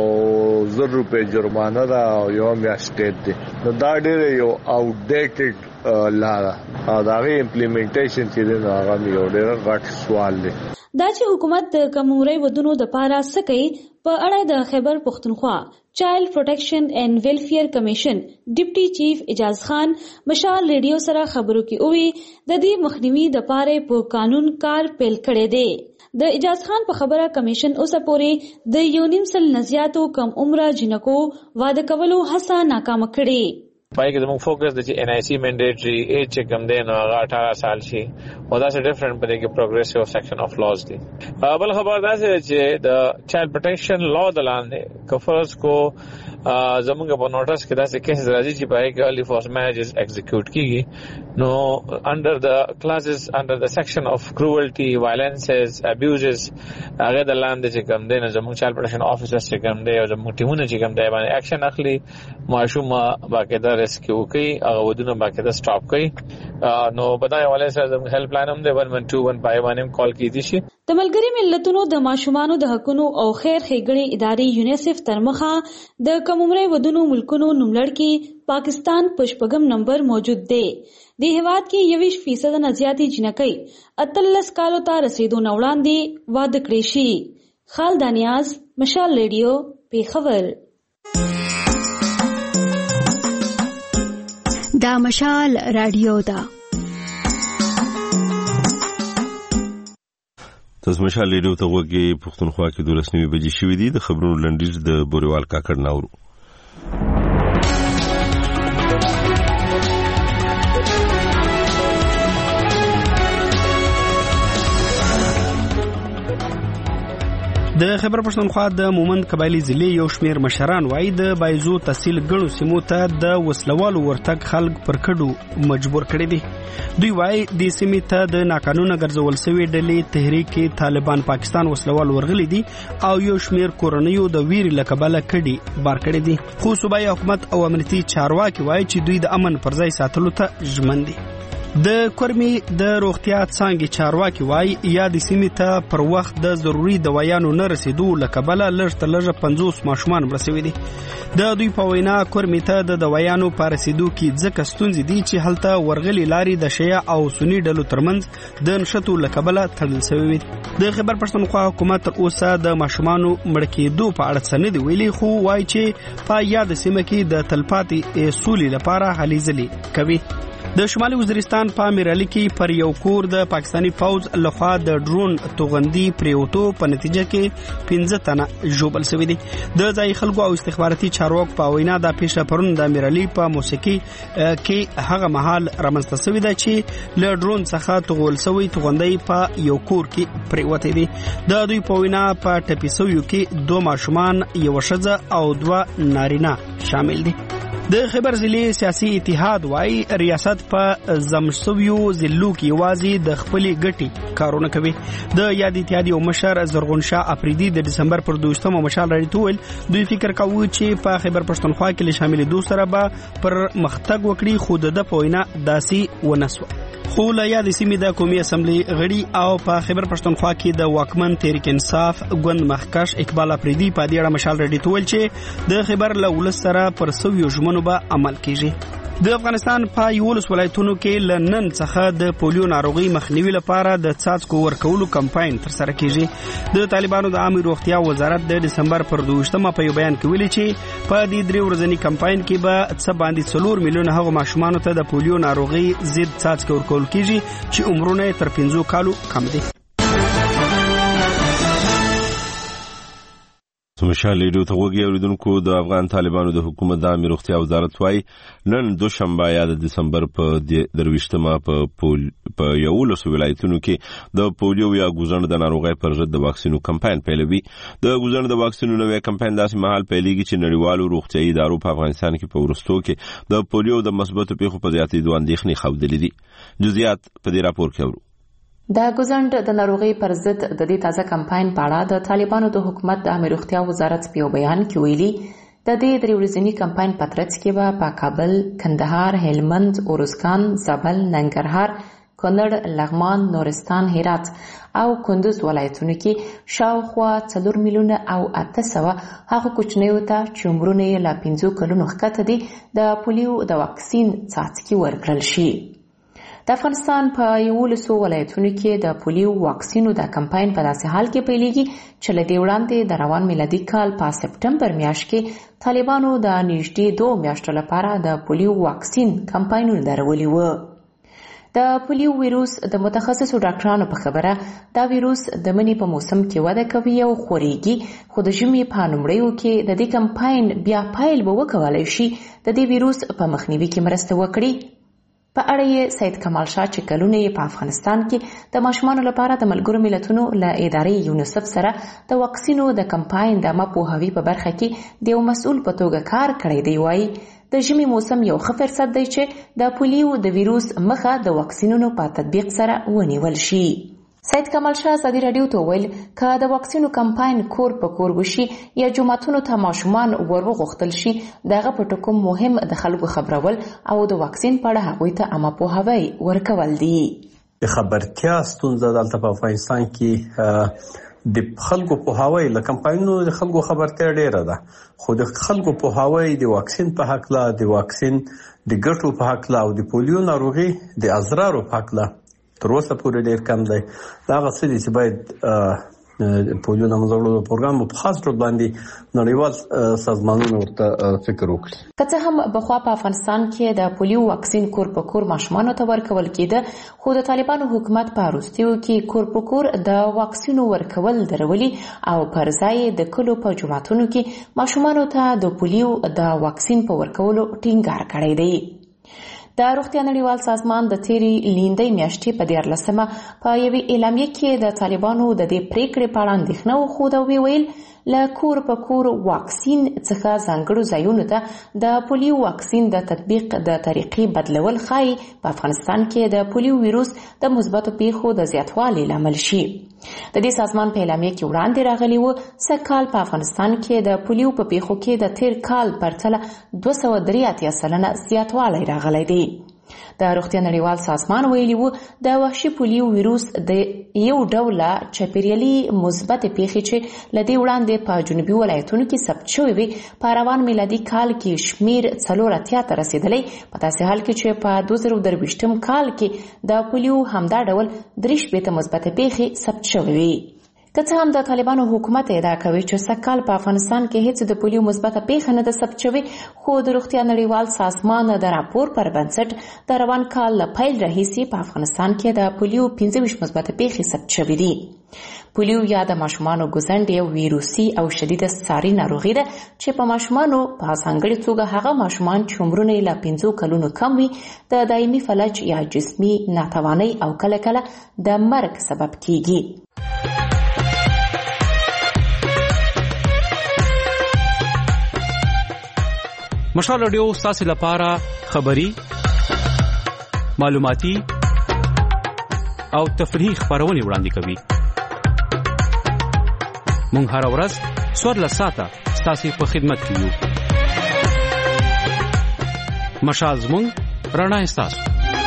زر روپے جرمانه دا او یو میاشت دی. نو دا ډېر یو آوټ ډیټډ لاره او دا غي امپلیمنټیشن چې دی نو هغه یو ډېر غټ سوال دی. دا چې حکومت د کم عمرۍ ودونو د پاره څه کوي په اړه د خیبر پختونخوا چایلډ پروټیکشن اینڈ ویلفیر کمیشن ډیپټي چیف اجاز خان مشال ریډیو سره خبرو کې اووي د دې مخنیوي د پاره په قانون کار پیل کړي دي. د اجاز خان په خبره کمیشن اوسه پورې د یو نیم سل نزياتو کم عمره جنکو واده کولو هڅه ناکام کړي. پای کې زموږ فوکس د چې ان آی سی منډیټری ایج چې کم دی نو هغه اٹھارہ سال شي او دا څه ډیفرنٹ پدې کې پروګریسیو سیکشن اف لاز دی. بل خبر دا چې د چایلډ پروټیکشن لا د لاندې کفرز کو زموږ په نوټس کې دا څه کیس راځي چې پای کې ارلی فورس میریجز ایگزیکیوټ کیږي نو انډر د کلاسز انډر د سیکشن اف کروئلټي وایلنسز ابیوزز هغه د لاندې چې کم دی نو زموږ چایلډ پروټیکشن افیسرز چې کم دی او زموږ ټیمونه چې کم دی باندې اکشن اخلي ماشوم باقاعده ریسکیو کوي هغه ودونه باقاعده سټاپ کوي. نو بدای حواله سره زموږ هیلپ لاین هم دی ون ون ټو ون پای باندې کال کیدی شي. د ملګری ملتونو د ماشومانو د حقوقو او خیر ښېګڼې ادارې یونیسف تر مخه د کم عمرۍ ودونو ملکونو نوملړ کې پاکستان په شپږم نمبر موجود دی. د هیواد کې یویش فیصد نه زیاتې جنکۍ اتلس کالو ته رسیدو نه وړاندې واده کړې شي. خالد نیاز مشال ریډیو پیښور. دا مشال رادیو ده. تاسو مشال رادیو ته وګورئ. پښتونخوا کې دولس نیمې بجې شوې دي. د خبرونو لنډیز د بوریوال کاکړ ناورو. د خیبر پښتونخوا د مومند قبایلی ضلع یو شمیر مشران وایي د بایزو تحصیل ګڼو سیمو ته د وسلوالو ورتګ خلک پر کډو مجبور کړي دي. دوی وایي د سیمې ته د ناقانونه ګرځول شوی ډلې تحریک طالبان پاکستان وسلوال ورغلي دي او یو شمیر کورنیو د ویري له کبله کډي بار کړي دي. خو صوبایي حکومت او امنیتي چارواکي وایي چې دوی د امن پر ځای ساتلو ته ژمن دي. د کورمي د روغتیا څانګې چارواکي وایي یا د سیمې ته پر وخت د ضروري دوايانو نه رسیدو له کبله لږ تر لږه پنځوس ماشومان مړه شوي دي. د دوی په وینا کورمي ته د دوايانو په رسیدو کې ځکه ستونزې دي چې هلته ورغلي لارې د شیعه او سني ډلو ترمنځ د نښتو له کبله تړل شوي وي. د خیبر پښتونخوا حکومت تر اوسه د ماشومانو مړه کېدو په اړه څه نه دي ویلي، خو وایي چې په یاد سیمه کې د تلپاتې سولې لپاره هلې ځلې کوي. د شمالي وزیرستان په میرالي کې پر یو کور د پاکستانی فوج لخوا د ډرون توغندي پریوتو په نتیجه کې پنځه تنه ژوبل شوي دي. د ځای خلکو او استخباراتي چارواکو په وینا د پیښه پرون د میرالي په موسیقي کې هغه مهال رامنځته شوې ده چې له ډرون څخه توغول شوی توغندي په یو کور کې پریوتې دي. د دوی په وینا په ټپي شویو کې دوه ماشومان، یو ښځه او دوه نارینه شامل دي. د خیبر ضلع سیاسي اتحاد وایي ریاست په زمشویو ضلعو کې یوازې د خپلې ګټې کارونه کوي. د یاد اتحاد یو مشر زرغون شاه اپریدي د دسمبر پر دویشتمه مشال راډیو ویل دوی فکر کوي چې په خیبر پښتونخوا کې له شاملېدو سره به پر مختګ وکړي، خو د په وینا داسې ونه سوه. خو له یادې سیمې د قومي اسمبلی غړي او په خیبر پښتونخوا کې د واکمن تحریک انصاف ګوند مخکښ اقبال اپریدي په دې اړه مشال راډیو ویل چې د خیبر له ولس سره پر سویو ژمنو به عمل کیږي. د افغانستان په یولس ولایتونو کې له نن څخه د پولیو ناروغي مخنیوي لپاره د څاڅکو ورکولو کمپاین ترسره کیږي. د طالبانو د عامه روغتیا وزارت د دسمبر پر دویشتمه په یو بیان کې ویلي چې په دې درې ورځني کمپاین کې به څه باندې څلور میلیونه هغو ماشومانو ته د پولیو ناروغي ضد څاڅکي ورکول کیږي چې عمرونه تر پنځو کالو کم دي. مشال ریډیو ته وګورئ. اوریدونکو د افغان طالبانو د حکومت د عامه روغتیا وزارت وايي نن دوشنبه یا د دسمبر په درویشتمه په پول په یولس ولایتونو کې د پولیو یا ګوزڼ د ناروغۍ پر ضد د واکسینو کمپاین پیلوي. د ګوزڼ د واکسینو نوې کمپاین داسې مهال پیلېږي چې نړیوالو روغتیايي ادارو په افغانستان کې په وروستو کې د پولیو د مثبتو پیښو په زیاتېدو اندېښنې ښودلې دي. جزئیات په دې راپور کې اورو. د ګوزڼ د ناروغۍ پر ضد د دې تازه کمپاین په اړه د طالبانو د حکومت د عامه روغتیا وزارت په یو بیان کې ویلي د دې درې ورځني کمپاین په ترڅ کې به په کابل، کندهار، هلمند، اروزګان، زابل، ننګرهار، کونړ، لغمان، نورستان، هرات او کندوز ولایتونو کې شاوخوا څلور میلیونه او اته سوه هغه کوچنیو ته چې عمرونه یې له پنځو کلونو ښکته دي د پولیو د واکسین څاڅکي ورکړل شي. د افغانستان په یولسو ولایتونو کې د پولیو واکسینو د کمپاین په داسې حال کې پیلېږي چې له دې وړاندې د روان میلادي کال په سپټمبر میاشت کې طالبانو د نږدې دوه میاشتو لپاره د پولیو واکسین کمپاینونه درولي وو. د پولیو ویروس د متخصصو ډاکټرانو په خبره دا ویروس د مني په موسم کې وده کوي او خورېږي، خو د ژمي په لومړیو کې د دې کمپاین بیا پیل به وکولی شي د دې ویروس په مخنیوي کې مرسته وکړي. په اړه یې سید کمال شاه چې کلونه یې په افغانستان کې د ماشومانو لپاره د ملګرو ملتونو له ادارې یونیسف سره د واکسینو د کمپاین د عامه پوهاوي په برخه کې د یو مسؤل په توګه کار کړی دی. وایي د ژمي موسم یو ښه فرصت دی چې د پولیو د ویروس مخه د واکسینونو په تطبیق سره ونیول شي. سید کمال شاه ازادي راډیو ته ویل که د واکسینو کمپاین کور په کور وشي یا جوماتونو ته ماشومان ورغوښتل شي، دغه په ټکو مهم د خلکو خبرول او د واکسین په اړه هغوی ته عامه پوهاوی ورکول دي. د خبرتیا ستونزه دلته په افغانستان کې د خلکو پوهاوی له کمپاینونو د خلکو خبرتیا ډیره ده، خو د خلکو پوهاوی د واکسین په حق لا د واکسین د ګټو په حق لا او د پولیو ناروغي د اضرارو په حق لا تر اوسه پورې ډیر کم دی. دا هغه څه دي چې باید پولیو د مزړو پروګرام په خاص ډول باندې نړیوال سازمانونو ورته فکر وکړي. که څه هم بخوا په افغانستان کې د پولیو واکسین کور په کور ماشومانو ته ورکول کېده، خو د طالبانو حکومت په وروستیو کې کور په کور د واکسینو ورکول درولي او پر ځای د کلو په جوماتونو کې ماشومانو ته د پولیو د واکسین په ورکولو ټینګار کړی دی. د روغتیا نړیوال سازمان د تیرې لیندۍ میاشتې په دیارلسمه په یوې اعلامیه کې د طالبانو د دې پریکړې په اړه اندېښنه وښوده او ویل له کور په کور واکسین څخه ځانګړو ځایونو ته د پولیو واکسین د تطبیق د طریقې بدلول ښایي په افغانستان کې د پولیو ویروس د مثبتو پیښو د زیاتوالي لامل شي. د دې سازمان په اعلامیه کې وړاندې راغلی و سږ کال په افغانستان کې د پولیو په پیښو کې د تیر کال پرتله دوه سوه درې اتیا سلنه زیاتوالی راغلی دی. د روغتیا نړیوال سازمان ویلي وو د وحشي پولیو ویروس د یو ډوله چاپیریالي مثبت پیښې چې له دې وړاندې په جنوبي ولایتونو کې ثبت شوې وې په روان میلادي کال کې شمیر څلور اتیا ته رسېدلی، په داسې حال کې چې په دوه زره درویشتم کال کې د پولیو همدا ډول درې شپېته مثبت پیښې ثبت شوې وې. که څه هم د طالبانو حکومت ادعا کوي چې سږ کال په افغانستان کې هیڅ د پولیو مثبته پیښه نه ده ثبت شوې، خو د روغتیا نړیوال سازمان د راپور پر بنسټ د روان کال له پیل راهیسې په افغانستان کې د پولیو پنځه ویشت مثبته پیښې ثبت شوې دي. پولیو یا د ماشومانو ګوزنډ یو ویروسي او شدیده ساري ناروغي ده چې په ماشومانو په ځانګړې توګه هغه ماشومان چې عمرونه یې له پنځو کلونو کم وي د دایمي فلج یا جسمي ناتوانۍ او کله کله د مرګ سبب کیږي. مشال رادیو ستاسو لپاره خبری، معلوماتي او تفریحي خبرونه وړاندې کوي. مونږ هر ورځ څوارلس ساعته ستاسو په خدمت کې یو. مشال زموږ رڼا ستاسو.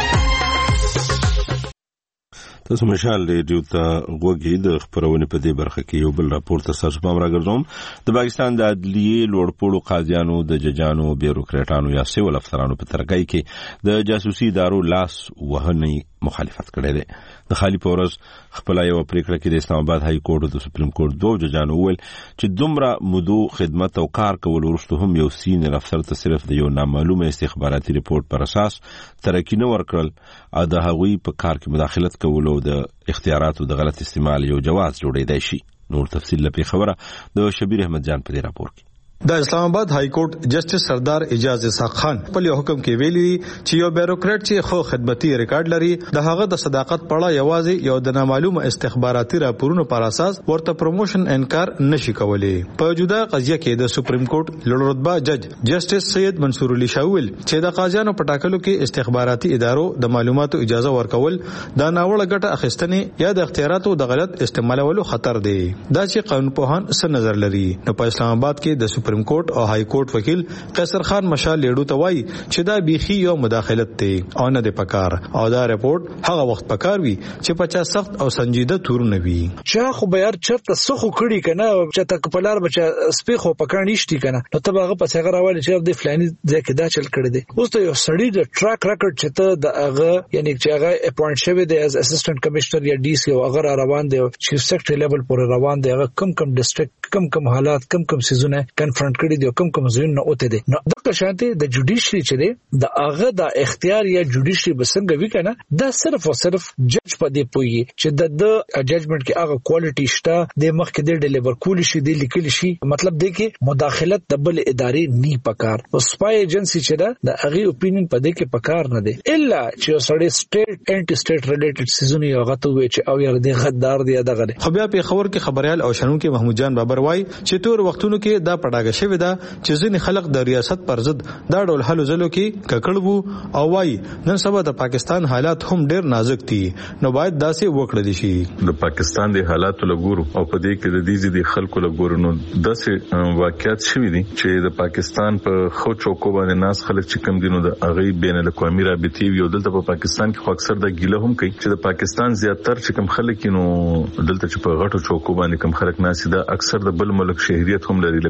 تاسو مشال ریډیو ته غوږی د خبرونه په دې برخه کې یو بل راپور ته تاسو پام راګرځوم. د پاکستان د عدلیې لوړپوړو قاضیانو د ججانو بیوروکراټانو یا سیول افسرانو په ترګۍ کې د جاسوسي ادارو لاس وهنې مخالفت کړی دی. د خالی پورز خپل یو پریکړه کې د اسلام آباد های کورټ او د سپریم کورټ دوه ججانو ویل چې دومره مودو خدمت او کار کول ورسته هم یو سینیر افسر ته صرف د یو نامعلومه استخباراتي ریپورت پر اساس ترقی نه ورکړل او د هغوی په کار کې مداخلت کول او د اختیاراتو د غلط استعمال یو جواز جوړیدای شي. نور تفصیل لپاره خبره د شبیر احمد جان په دې راپور کې. د اسلام آباد های کورټ جسټس سردار اجاز اسحاق خان په یو حکم کې ویلي چې یو بیوروکراټ چې خو خدمتي ریکارډ لري د هغه د صداقت په اړه یوازې یو د نامعلومه استخباراتي راپورونو پر اساس ورته پروموشن انکار نشي کولای. په جدا قضیه کې د سپریم کورټ لوړ رتبه جج جسټس سید منصور علي شاول چې د قاضیانو په ټاکلو کې استخباراتي ادارو د معلوماتو اجازه ورکول د ناوړه ګټه اخیستنې یا د اختیاراتو د غلط استعمالولو خطر دی. دا چې قانون پوهان څه نظر لري. نو په اسلام آباد کې د سپریم کورټ او های کورټ وکیل قیصر خان مشال لیډو ته وایي چې دا بیخي یو مداخلت دی او نه د پکار او دا رپورټ هغه وخت پکار وي چې پچا سخت او سنجیده تورونه وي. چې خو به یار چرته سخو کړي کنه چې تک په لار بچا سپیخو پکړ نشتی کنه نو ته هغه په څنګه راوړل چې د فلاني ځکه دا چل کړی دی. اوس ته یو سړی د ټریک ریکورډ چې ته د هغه یعنی چې هغه اپوینټ شوی دی از اسسټنټ کمشنر یا ډي سي او هغه روان دی چیف سیکریټری لیول پورې روان دی، هغه کم کم ډیسټریکټ کم کم حالات کم کم سيزونه کنفرنٹ کړي دي کم کم زین نه اوته دي. نو دغه شانتي د جوډیشري چې دی د هغه د اختیار یا جوډیشري بسنګ وی کنه دا صرف او صرف جج په دی پوي چې د د ججمنټ کې هغه کوالټي شته د مخ کې د ډیلیور کول شي د لیکل شي مطلب دی کې مداخلت د بل ادارې نی پکار او سپای ایجنسی چې دا د هغه اپینین په دی کې پکار نه دی الا چې سړی سټیټ انټي سټیټ ریلیټډ سيزونه یو غته وي چې او یار دی غدار دی دغه. خو بیا په خبر کې خبريال او شنو کې محمود جان بابر وای چې تور وختونو کې دا پړاګه شوی دا چې ځینې خلک د ریاست پر ضد دا ډول حل زلو کې ککړ وو او وای نن سبا د پاکستان حالات هم ډیر نازک دي نو باید داسې وکړل شي. د پاکستان د حالاتو لګورو او په دې کې د دې د خلکو لګورو نو داسې واقعیت شوي دي چې د پاکستان په خو چوکو باندې ناس خلک چې کم دینو د اغه بین الاقوامي رابطې یو دلته په پاکستان کې خو اکثر د ګیله هم کوي چې د پاکستان زیاتره چې کم خلک نو دلته چې په غټو چوکو باندې کم خلک ناس دا اکثر د بل ملک شهريت هم لري لکه خصوصا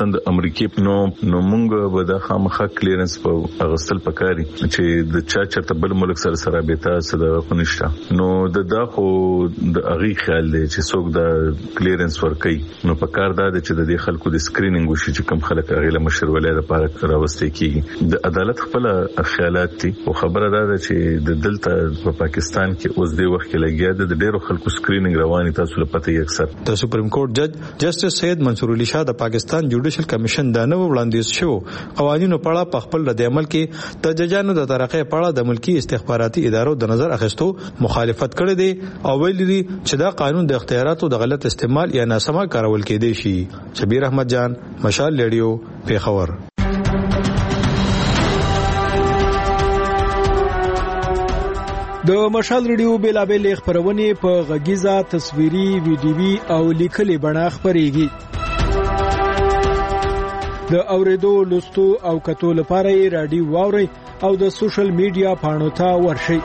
خصوصا د امریکای نو نو موږ به د خامخا کلیرنس په اغستل پکاري چې د چا چرته بل ملک سره سره به تاسو د خنشتا نو د دا خو د اغي خیال دی چې څوک د کلیرنس ورکړي نو په کار دا چې د خلکو د سکرینینګ وشي چې کم خلک غیله مشرولې لپاره راوستي کیږي د عدالت خپل خیالات دي او خبره ده چې د دلته په پاکستان کې اوس د وخت کې لګیا د ډیرو خلکو سکرینینګ رواني تاسو لپاره پته یې اکثر د سپریم کورټ جج جسټس سید منصور علي شاه د پاکستان جوډیشل کمیشن د نوو وړاندیز شو قوانینو په اړه په خپل رد عمل کې د ججانو د ترقې په اړه د ملکی استخباراتي ادارو د نظر اخیستو مخالفت کړی دی او ویلي دي چې دا قانون د اختیاراتو د غلط استعمال یا ناسمه کارول کېدی شي. شبیر احمد جان، مشال ریډیو، پیښور. د مشال ریډیو بیلابل خبرونه په غږیزه، تصویري، ویډیوي او لیکلي بڼه خبريږي. د اوریدو، لوستو او کتو لپاره یې رادیو واوري او د سوشل میډیا پاڼو ته ورشئ.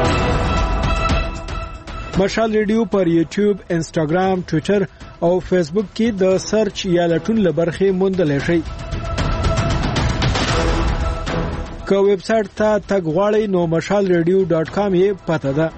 مشال ریډیو پر یوټیوب، انسټاګرام، ټوئیټر او فیسبوک کې د سرچ یا لټون لبرخه موندل شي. که ویب سټ ته تګ غواړئ نو مشال ریډیو ډاٹ کام یې پته ده.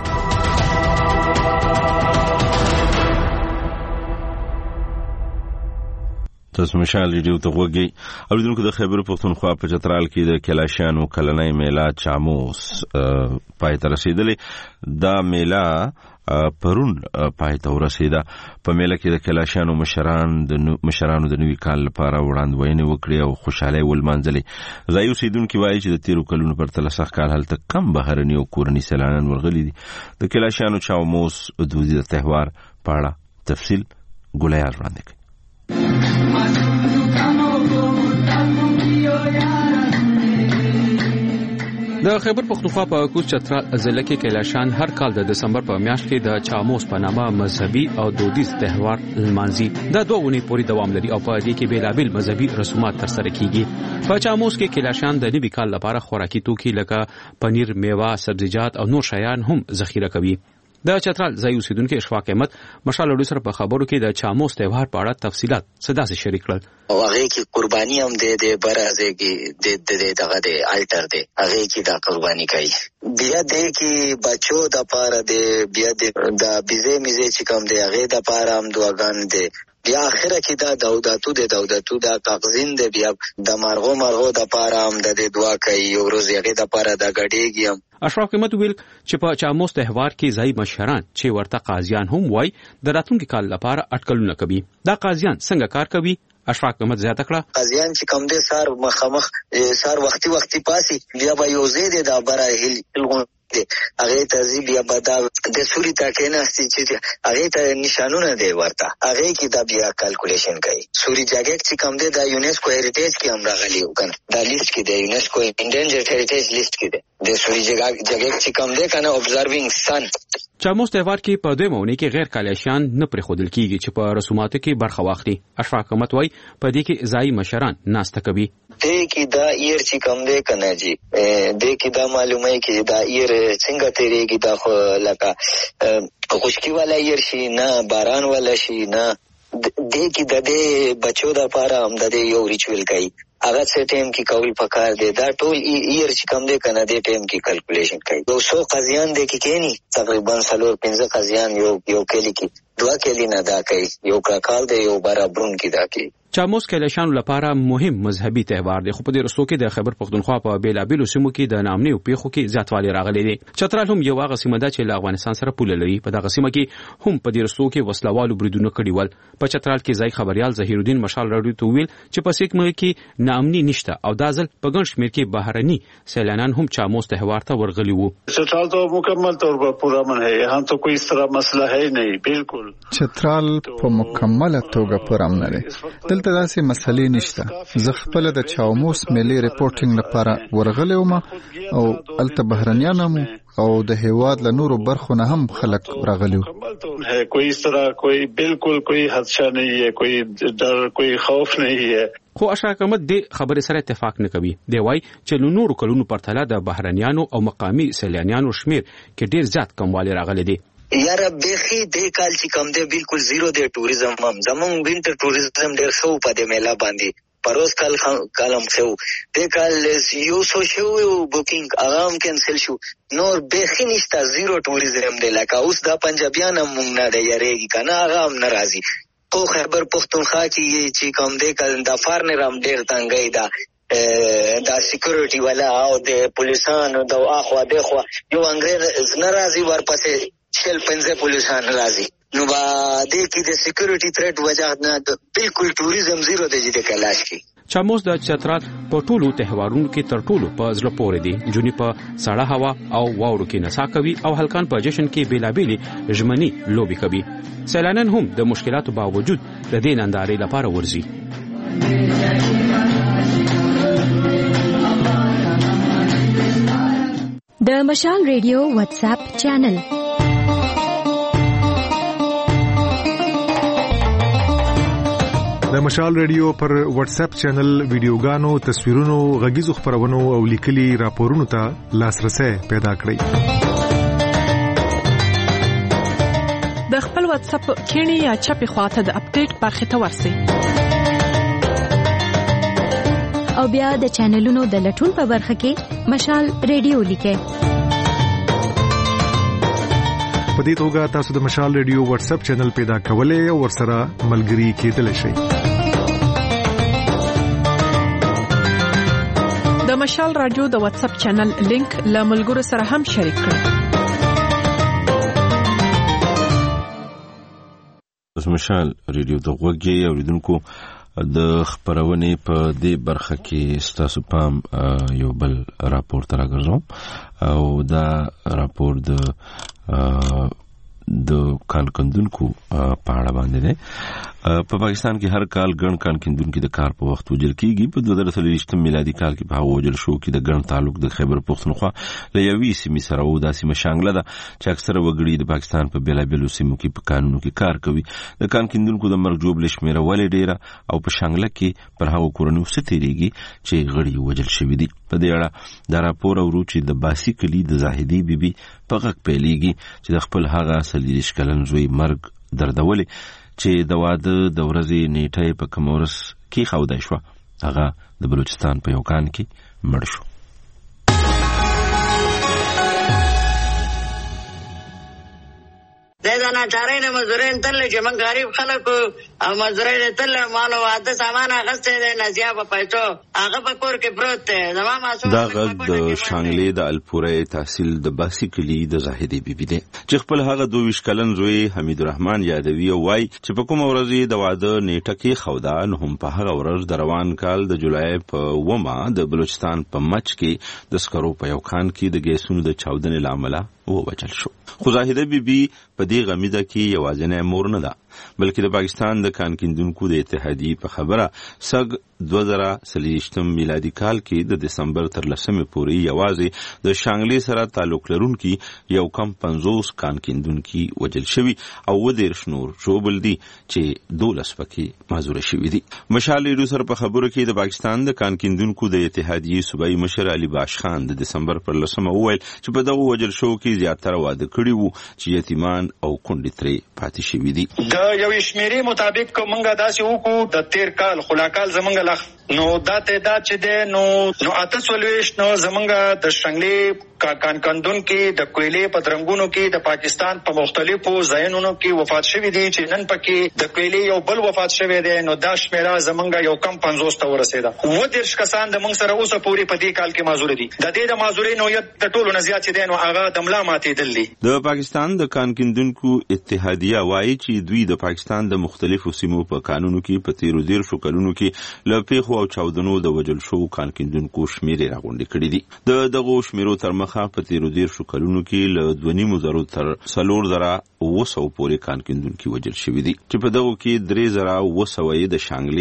تاسو مشال ریډیو ته وګورئ. اوریدونکو د خیبر پختونخوا په چترال کې د کلاشانو کلنۍ میله چاموس پای ته رسیدلې. دا میله پرون پای ته ورسیده. په میله کې د کلاشانو مشران د مشرانو د نوي کال لپاره وړاندوینې وکړې او خوشحالي ولمانځلې. ځایي اوسیدونکو وایي چې د تیرو کلونو پرتله سږ کال هلته کم بهرني او کورني سیلانیان ورغلي دي. د کلاشانو چاموس دودیز تهوار په اړه تفصیل ګولیار وړاندې کوي. د خیبر پختونخوا په کوچ چترال ضلع کې کیلاشان هر کال د دسمبر په میاشت کې د چاموس په نامه مذهبي او دودیز تهوار لمانځي. دا دوه ونې پورې دوام لري او په دې کې بیلابل مذهبي رسومات ترسره کیږي. په چاموس کې کیلاشان د نوي کال لپاره خوراکي توکي لکه پنیر، میوه، سبزیجات او نور شیان هم ذخیره کوي. د چترال ځای اوسیدونکو اشفاق احمد مشال ډو سره په خبرو کې د چاموس تهوار په اړه تفصيلات صدا سره شریک کړل. او هغه کې قرباني هم دې دې برازه کې دې دې دغه دې الټر دې هغه کې دا قرباني کوي. بیا دې کې بچو د پاره دې بیا دې دا بيزه میزه چې کوم دې هغه د پاره هم دعاګان دې. بیا اخره کې دا داوداتو د داوداتو دا کاغذین د بیا د مارغو مارغو د پاره هم د دعا کوي. یو ورځ هغه د پاره د غړېږي هم. اشراف قیمت ویل چې په چاموس تهوار کې ځای مشران چې ورته قاضیان هم وای د راتلونکي کال لپاره اټکلونه کوي. دا قاضیان څنګه کار کوي؟ اشراف قیمت زیاته کړه. قاضیان چې کوم دې سار مخامخ سار وختي وختي پاسي بیا به یو زیاده د بره هل هغه ته بیا به دا د سوري تا کې نه استي چې هغه ته نشانونه دی ورته هغه کې دا بیا کیلکولیشن کوي. سوري جګک چې کوم دی د یونیسکو هریټیج کې هم راغلی وکړ. دا لیست کې دی یونیسکو انډینجرډ هریټیج لیست کې دی. د سوري جګک چې کوم دی کنه observing sun. چاموس تهوار کې په دوه مونږ کې غیر کالیشان نه پرې خودل کیږي چې په رسوماتو کې برخه واخلي. اشفاق احمد وای په دې کې ځای مشران ناسته کوي. دې کې دا ایر چې کوم دی کنه جی دې کې دا معلومه کې دا ایر څنګه تیریږي دا خو لکه خشکی والا ایر شي نه باران والا شي نه. دې کې د دې بچو د پاره هم د یو ریچوال کوي. هغه څه ټیم کې کول پکار دی. دا ټول ایر چې کوم دی کنه دې ټیم کې کیلکولیشن کوي. یو څو قضیان دې کې کینی تقریبا څلور پنځه قضیان یو یو کلی کې دوه کلی نه دا کوي. یو کاکال دی یو برابرون کې دا کوي. چاموس کیلاشانو لپاره مهم مذهبي تهوار دی. خو په دې رسو کې د خیبر پختونخوا په بیلابلو سیمو کې د نامني او پیښو کې زیاتوالی راغلی دی. چترال هم یو هغه سیمه ده چې له افغانستان سره پوله لري. په دغه سیمه کې هم په دې رسو کې وسلوالو بریدونه کړي ول. په چترال کې ځای خبريال ظهیر الدین مشال راډیو ته ویل چې په سیمه کې نامني نشته او دا ځل په ګڼ شمېر کې بهرني سیلانیان هم چاموس تهوار ته ورغلي وو. چترال تو مکمل طور پر پورا من ہے. یہاں تو کوئی اس طرح مسئلہ ہے نہیں. بالکل چترال په مکمل توګه پورا من لري. دلته داسې مسئلې نشته. زه خپل د چاموس ملي ریپورټینګ لپاره ورغلی وم او الته بهرنیان هم او د هیواد له نورو برخو نه هم خلک راغلي وو. کوئی اس طرح کوئی بالکل کوئی خدشہ نہیں ہے. کوئی ډر کوئی خوف نہیں ہے. خو اشراف احمد دې خبرې سره اتفاق نه کوي. دی وای چې نورو کلونو پرتله د بهرنیانو او مقامی سیلانیانو شمیر کې ډیر زیات کموالی راغلی دی. یاره بخي د کال چې کم دی بالکل زیرو دی ټوریزم هم زمون وینټر ټوریزم ډیر خو په دې میلا باندې پروس کال کالم خو د کال یو سو شو بوکینګ اغام کینسل شو نور بخي نشته زیرو ټوریزم دی لکه اوس د پنجابیان مونږ نه دی یریږي کنه اغام ناراضي خو خیبر پختونخوا کې چې کم دی کال د فارنر هم ډیر تنګي دا دا سکیورټي والا او د پولیسانو د اخوا دغه یو انګريز ناراضي ورپسې شل پنځه پولیسان راځي نو با د کې د سکیورټي تھریټ وجه نه بالکل ټوریزم زیرو دی د کلاش کې چاموس د چترال په ټولو تهوارونو کې تر ټولو په ځل پورې دي جونی په سړه هوا او واورو کې نڅا کوي او هلکان په جشن کې بیلابېلې ژمنی لوبي کوي سیلانیان هم د مشکلاتو باوجود د دې نندارې لپاره ورځي. د مشال ریډیو واتس اپ چینل د مشال ریډیو پر واتس اپ چینل ویډیوګانو، تصویرونو، غږیزو خبرونو او لیکلي راپورونو ته لاسرسي پیدا کړئ. د خپل واتس اپ کینی یا چپی خواته د اپډیټ برخه ته ورسئ. او بیا د چینلونو د لټون په برخه کې مشال ریډیو لیکئ. په دې توګه تاسو د مشال ریډیو واتس اپ چینل پیدا کولای او ورسره ملګري کېدلی شئ. د مشال رادیو د واتس اپ چینل لینک له ملګرو سره هم شریک کړئ. مشال ریډیو د غوږی اوریدونکو د خبرونې په دې برخه کې ستاسو پام یو بل راپور تر راګرځوم او دا راپور د د کانکندونکو په اړه باندې ده. په پاکستان کې هر کال ګڼ کانکندونکو د کار په وخت وجل کیږي. په دوه زره څلوېښتم میلادي کال کې په هغه وجل شو کې د ګڼ تعلق د خیبر پختونخوا له یوې سیمې سره و. دا سیمه شانګله ده چې اکثره وګړي د پاکستان په بیلابېلو سیمو کې په قانونو کې کار کوي. د کانکندونکو د مرګ جوړ شمیره ولې ډیره او په شانګله کې پر هغه کورنیو ستېریږي چې غړي وجل شوی دي. په دې اړه دا راپور اورو چې د باسی کلی د زاهدی بیبي په غږ پیلېږي چې د خپل هغه څلوېښت کلن زوی مرګ دردولې چې د واده د ورځې نیټه په کمورس کې خاوده شو. هغه د بلوچستان په یو کان کې مړ شو. دا نه چارې نه مزورین تل چې من غریب خلک او مزورین تل مالو واده سامان غسته نه نزیا په پیسو هغه په کور کې پروت دی. زما معصوم دا غږ د شانګلې د الپورې تحصیل د باسی کلی د زاهدی بیبي دی چې خپل هغه دوه ویشت کلن زوی حمید الرحمن یادوي او وايي چې په کوم ورځ د واده نیټه کې خودا نه هم په هغه ورځ د روان کال د جولای په ومه د بلوچستان په مچ کې د سکرو په یو خان کې د ګیسونو د چاودنې لامل و بچل شو. خو زاهده بیبي په دې غمیده کې یوازینی مور نه ده بلکې د پاکستان د کانکندونکو د اتحادیې په خبره سګ دوه زره څلوېښتم میلادي کال کې د دسمبر تر لسمې پورې یوازې د شانګلې سره تعلق لرونکي یو کم پنځوس کانکندونکي وجل شوي او اووه دېرش نور ژوبل دي چې دولس پکې معذوره شوي دي. مشال ریډیو سره په خبرو کې د پاکستان د کانکندونکو د اتحادیې صوبایي مشر علي باش خان د دسمبر پر لسمه وویل چې په دغه وجل شو کې زیاتره واده کړي وو چې یتیمان او کونډې ترې پاتې شوي دي. د یو شمیرې مطابق کومه داسې وکړو د تیر کال خلاکال زمونږ لخ نو دا تعداد چې ده نو نو اته څلوېښت نو زمونږ د شنګلې کانکندون کې د کویلې په درنګونو کې د پاکستان په مختلفو ځایونو کې وفات شوي دي چې نن پکې د کویلې یو بل وفات شوی دی. نو دا شمیره زمونږ یو کم پنځوس ته ورسېده. اووه دېرش کسان د موږ سره اوسه پورې په دې کال کې معذور دي. د دې د معذورۍ نوعیت د ټولو نه زیات چې دی نو هغه د ملا ماتېدل دي. د پاکستان د کانکندونکو اتحادیه وایي چې دوی د پاکستان د مختلفو سیمو په قانونو کې په تیرو دېرشو کلونو کې له پیښو او چاودنو د وجل شوو کانکندونکو شمیرې راغونډې کړي دي. د دغو شمیرو تر مخه په تیرو دېرشو کلونو کې له دوه نیمو زرو تر څلور زره اووه سوه پورې کانکندونکي وجل شوي دي چې په دغو کې درې زره اووه سوه یې د شانګلې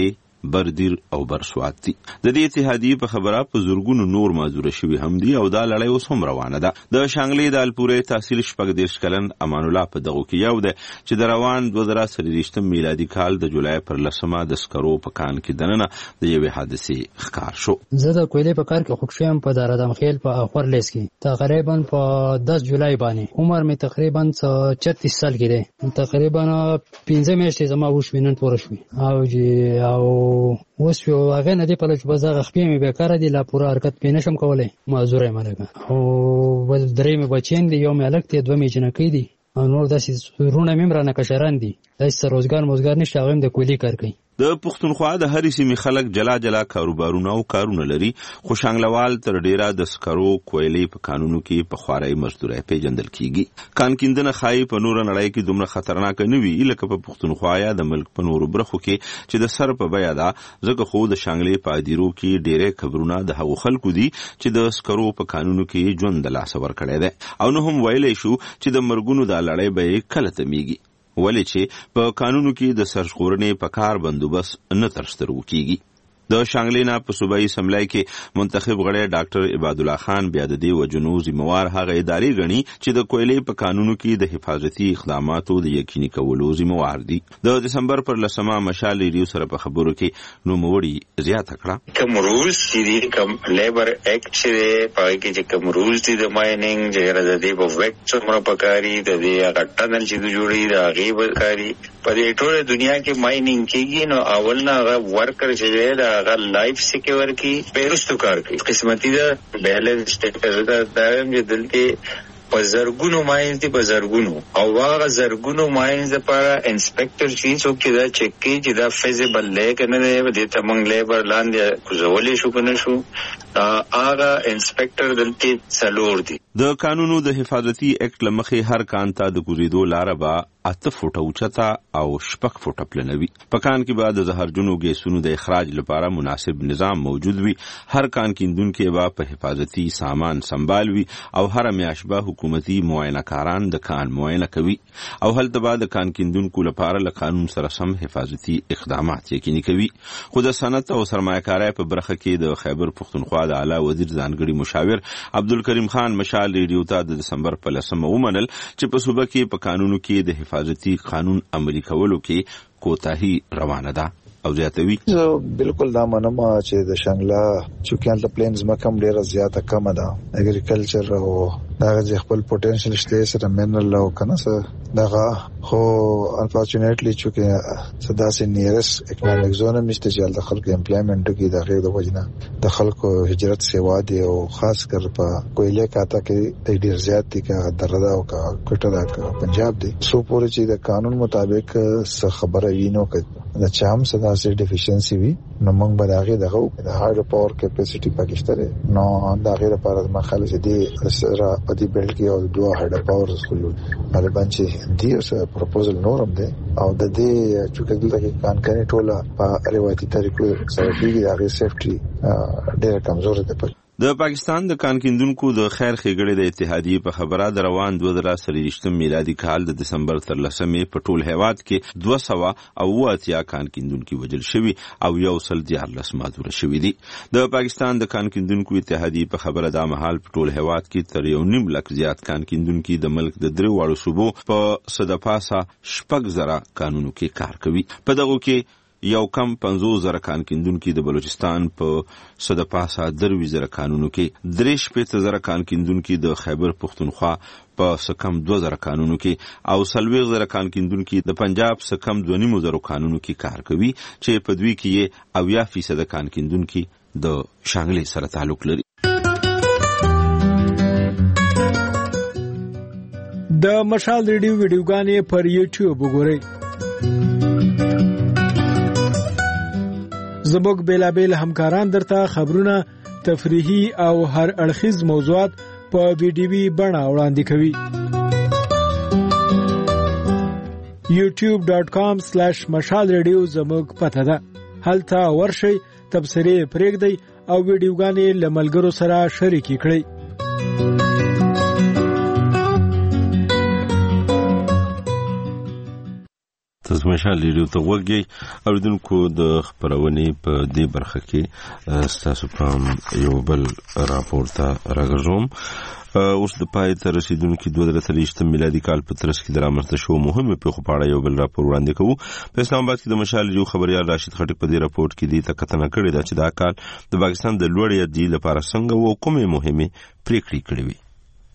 بردیر او برسوات دي. د دې اتحادیې په خبره په زورګونو نور معذور شوي هم دي او دا لړۍ اوس هم روانه ده. د شانګلې د الپورې تحصیل شپږ دېرش کلن امان الله په دغو کې یو ده چې د روان دوه زره څلوېښتم میلادي کال د جولای پر لسمه د سکرو په کان کې دننه د یوې حادثې ښکار شو. زه د کویلې په کار کې خوښ شوم په دارادم خیل په خورلیس کې تقریبا په دس جولای باندې. عمر مې تقریبا چتیس سال کې دی. تقریبا پنځه میاشتې زما وشوې نن پوره شوې او جی او اوس یو هغه نه دی په لږ بازار خپې مې بیکاره دي لا پوره حرکت پې نشم کولی معذور یم هلکه او بل درې مې بچیان دي یو مې هلک دی دوه مې جنکۍ دي او نور داسې وروڼه مې هم رانه کشران دي داسې څه روزګار موزګار نشته هغه هم د کویلي کار کوي. د پښتونخوا د هرې سیمې خلک جلا جلا کاروبارونه او کارونه لري خو شانګلوال تر ډیره د سکرو کویلې په کانونو کې په خوارۍ مزدورۍ پیژندل کیږي. کان کیندنه ښایي په نوره نړۍ کې دومره خطرناکه نه وي لکه په پښتونخوا یا د ملک په نورو برخو کې چې د سر په بیه ده ځکه خو د شانګلې په ادیرو کې ډیری خبرونه د هغو خلکو دي چې د سکرو په کانونو کې ژوند د لاسه ورکړی دی او نه هم ویلی شو چې د مرګونو د لړۍ به یې کله تمیږي ولې چې په قانونو کې د سرژغورنې په کار بندوبست نه تر سترګو کیږي. د شانګلې نه په صوبایي اسمبلی کې منتخب غړی ډاکټر عباد الله خان بیا د دې وجنو ذمہوار هغه ادارې ګڼي چې د کویلې په قانونو کې د حفاظتي اقداماتو د یقیني کولو ذمہوار دي. د دسمبر پر لسمه مشال ریډیو سره په خبرو کې نوموړي زیاته کړه کوم رولز چې کوم لیبر اکټ چې پای کې چې کوم رولز دي د مایننګ چې د دې په وکټ څومره پکاري د دې هغه ټنل چې جوړي د هغې پکاري په دې ټوله دنیا کې مایننګ کېږي نو اول نه هغه ورکر چې دی د هغه لایف سکیور کی پیرستو کار کوي قسمتي ده بیلنس سټیټس ده دا هم چې دلته په زرګونو ماینز دي په زرګونو او هغه زرګونو ماینز لپاره انسپکټر چې څوک چې دا چک کوي چې دا فیزیبل دی که نه دی دې ته موږ لیبر لاندې کوزولی شو که نه شو هغه انسپکټر دلته څلور دي. د قانونو د حفاظتي اکټ له مخې هر کان ته د کوزېدو لاره به اته فوټه اوچته او شپږ فوټه پلنوي. په کان کې به د زهرجنو ګیسونو د اخراج لپاره مناسب نظام موجود وي. هر کان کیندونکي به په حفاظتي سامان سنبال وي او هر میاشت به حکومتي معاینه کاران د کان معاینه کوي او هلته به د کان کیندونکو لپاره له قانون سره سم حفاظتي اقدامات یقیني کوي. خو د صنعت او سرمایه‌کارۍ په برخه کې د خیبر پښتونخوا د اعلی وزیر ځانګړي مشاور عبدالکریم خان مشال ریډیو ته د دسمبر په لسمه ومنل چې په صوبه کې په قانونو کې د حفاظتي قانون عملي کولو کې کوتاهي روانه ده او زیاتوي. زه بالکل دا منم چې د شانګله چونکې هلته پلینز مکم ډیره زیاته کمه ده اګریکلچر او دغه چې خپل پوټنشل شته سره منرل او کنه څه دغه خو انفارچونیټلی چونکې څه داسې نیرس اکنامک زون هم نشته چې هلته خلکو امپلایمنټ کوي د هغې د وجې نه د خلکو هجرت سیوا دی او خاص کر په کویلې کاته کې ډېر زیات دي که دره ده او که کوټه ده که پنجاب دی څو پورې چې د قانون مطابق څه خبره وي نو که د چا هم څه داسې ډیفیشنسي وي نو موږ به د هغې دغه وکړو د هایډرو پاور کیپاسټي پکې شته دی نو د هغې لپاره زما خیال چې دې سره په دې بیلډ کې او دوه هایډرو پاور سکول غالبا چې دی اوس پروپوزل نور هم دی او د دې چونکې دلته کې کانکني ټوله په روایتي طریقو سره کېږي د هغې سیفټي ډېره کمزورې ده. د پاکستان د کان کیندونکو د خیر ښېګړې د اتحادیې په خبره د روان دوه زره څلوېښتم میلادي کال د دسمبر تر لسمې په ټول هیواد کې دوه سوه او اووه اتیا کان کیندونکي وژل شوي او یو سل دیارلس معذوره شوي دي. د پاکستان د کان کیندونکو اتحادیې په خبره دا مهال په ټول هیواد کې تر یو نیم لک زیات کان کیندونکي د ملک د درې واړو صوبو په څه د پاسه شپږ زره کانونو کې کار کوي. په دغو کې یو کم پنځوس زره کان کیندونکي د بلوچستان په څه د پاسه درویشت زره کانونو کې درې شپېته زره کان کیندونکي د خیبر پښتونخوا په څه کم دوه زره کانونو کې او څلوېښت زره کان کیندونکي د پنجاب څه کم دوه نیمو زرو کانونو کې کار کوي چې په دوی کې یې اویا فیصده کان کیندونکي د شانګلې سره تعلق لري. د مشال ریډیو ویډیوګانې پر یوټیوب وګورئ. زموږ بیلابیل همکاران درته خبرونه تفریحي او هر اړخیز موضوعات په ویډیوي بڼه وړاندې کوي. یوټیوب ډاټ کام سلیش مشال ریډیو زموږ پته ده. هلته ورشئ، تبصرې پرېږدئ او ویډیوګانې له ملګرو سره شریکې کړئ. تاسو مشال ریډیو ته وګورئ اوریدونکو د خبرونې په دې برخه کې تاسو په یو بل راپور ته راغورځوم. اوس د پای ته رسیدونکو دوه زره څلوېښت میلادي کال په ترڅ کې د رامنځته شو مهمه پیښو په اړه یو بل راپور وړاندې کوو. په اسلام آباد کې د مشال ریډیو خبريال راشد خټک په دې راپور کې د تکتنه کړې ده چې دا کال د پاکستان د لوړې عدالت لپاره څنګه و کومې مهمه پریکړې کړې وي.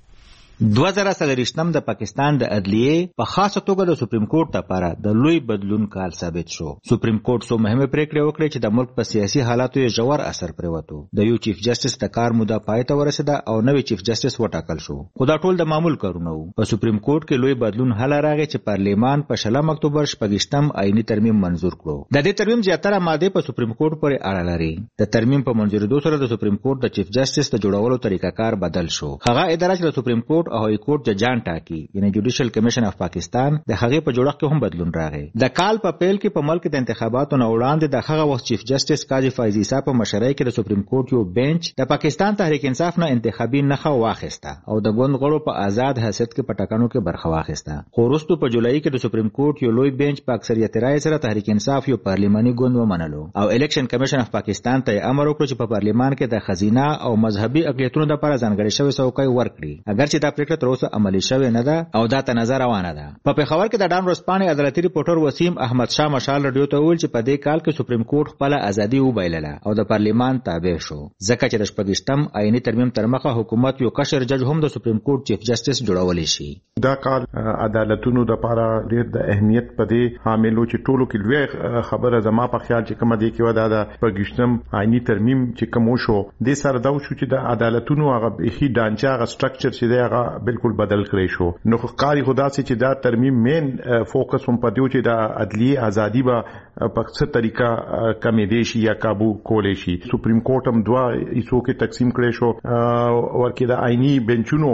دوه زره څلوېښت د پاکستان د عدلیې په خاصه توګه د سپریم کورټ لپاره د لوی بدلون کال ثابت شو. سپریم کورټ سو مهمه پریکړه وکړه چې د ملک په سیاسي حالاتو یې ژور اثر پریوتو. د یو چیف جسټس د کار موده پای ته ورسېده او نوې چیف جسټس وټاکل شو. خو دا ټول د معمول کارونه وو. په سپریم کورټ کې لوی بدلون هله راغی چې پارلیمان په شلم اکتوبر شپږشتم آئینی ترمیم منظور کړو. د دې ترمیم زیاتره ماده په سپریم کورټ پورې اړه لري. د ترمیم په منظورېدو سره د سپریم کورټ د چیف جسټس د جوړولو طریقه کار بدل شو. هغه اداره چې د سپریم کورټ او هائی کورټ ټاکی یعنی جوډیشل کمیشن اف پاکستان د هغې په جوړښت کې هم بدلون راغی. د کال په پیل کې په ملک د انتخاباتو نه وړاندې د هغه وخت چیف جسټس قاضي فایز عیسی په مشرۍ کې د سپریم کورټ یو بینچ د پاکستان تحریک انصاف نه انتخابي نخښه واخیسته او د ګوند غړو په آزاد حیثیت کې په ټاکنو کې برخه واخیسته. خو وروسته په جولای کې د سپریم کورټ یو لوی بینچ په اکثریت رایې سره تحریک انصاف یو پارلیماني ګوند ومنلو او الیکشن کمیشن اف پاکستان ته امر وکړ چې په پارلیمان کې د خزینه او مذهبي اقلیتونو لپاره ځانګړې شوی څوکۍ ورکړي. اگر چې دا پریکړه تر اوسه عملي شوې نه ده او دا ته نظر روانه ده. په پېښور کې د ډان ورځپاڼې عدالتي ریپورټر وسیم احمد شاه مشال رادیو ته وویل چې په دې کال کې سپریم کورټ خپل ازادي وبایلله او د پارلیمان تابع شو ځکه چې د شپږشتم آئینی ترمیم تر مخه حکومت یو کشر جج هم د سپریم کورټ چیف جسټس جوړولی شي. دا کال عدالتونو د لپاره ډېر د اهمیت په دې حاملو چې ټولو کې لوی خبره زما په خیال چې کومه دی کې ودا د شپږشتم آئینی ترمیم چې کوم شو د سره دا شو چې د عدالتونو هغه هی ډانچا هغه سټرکچر چې دی هغه بالکل بدل کړی شو. نو قاری خدا سي چې دا ترمیم مین فوکس هم پدیو چې دا عدلیه ازادي به په څه طریقه کمې دي شي یا काबू کولې شي. سپریم کورټ هم دوا ایسو کې تقسیم کړي شو ورکه د آئینی بنچونو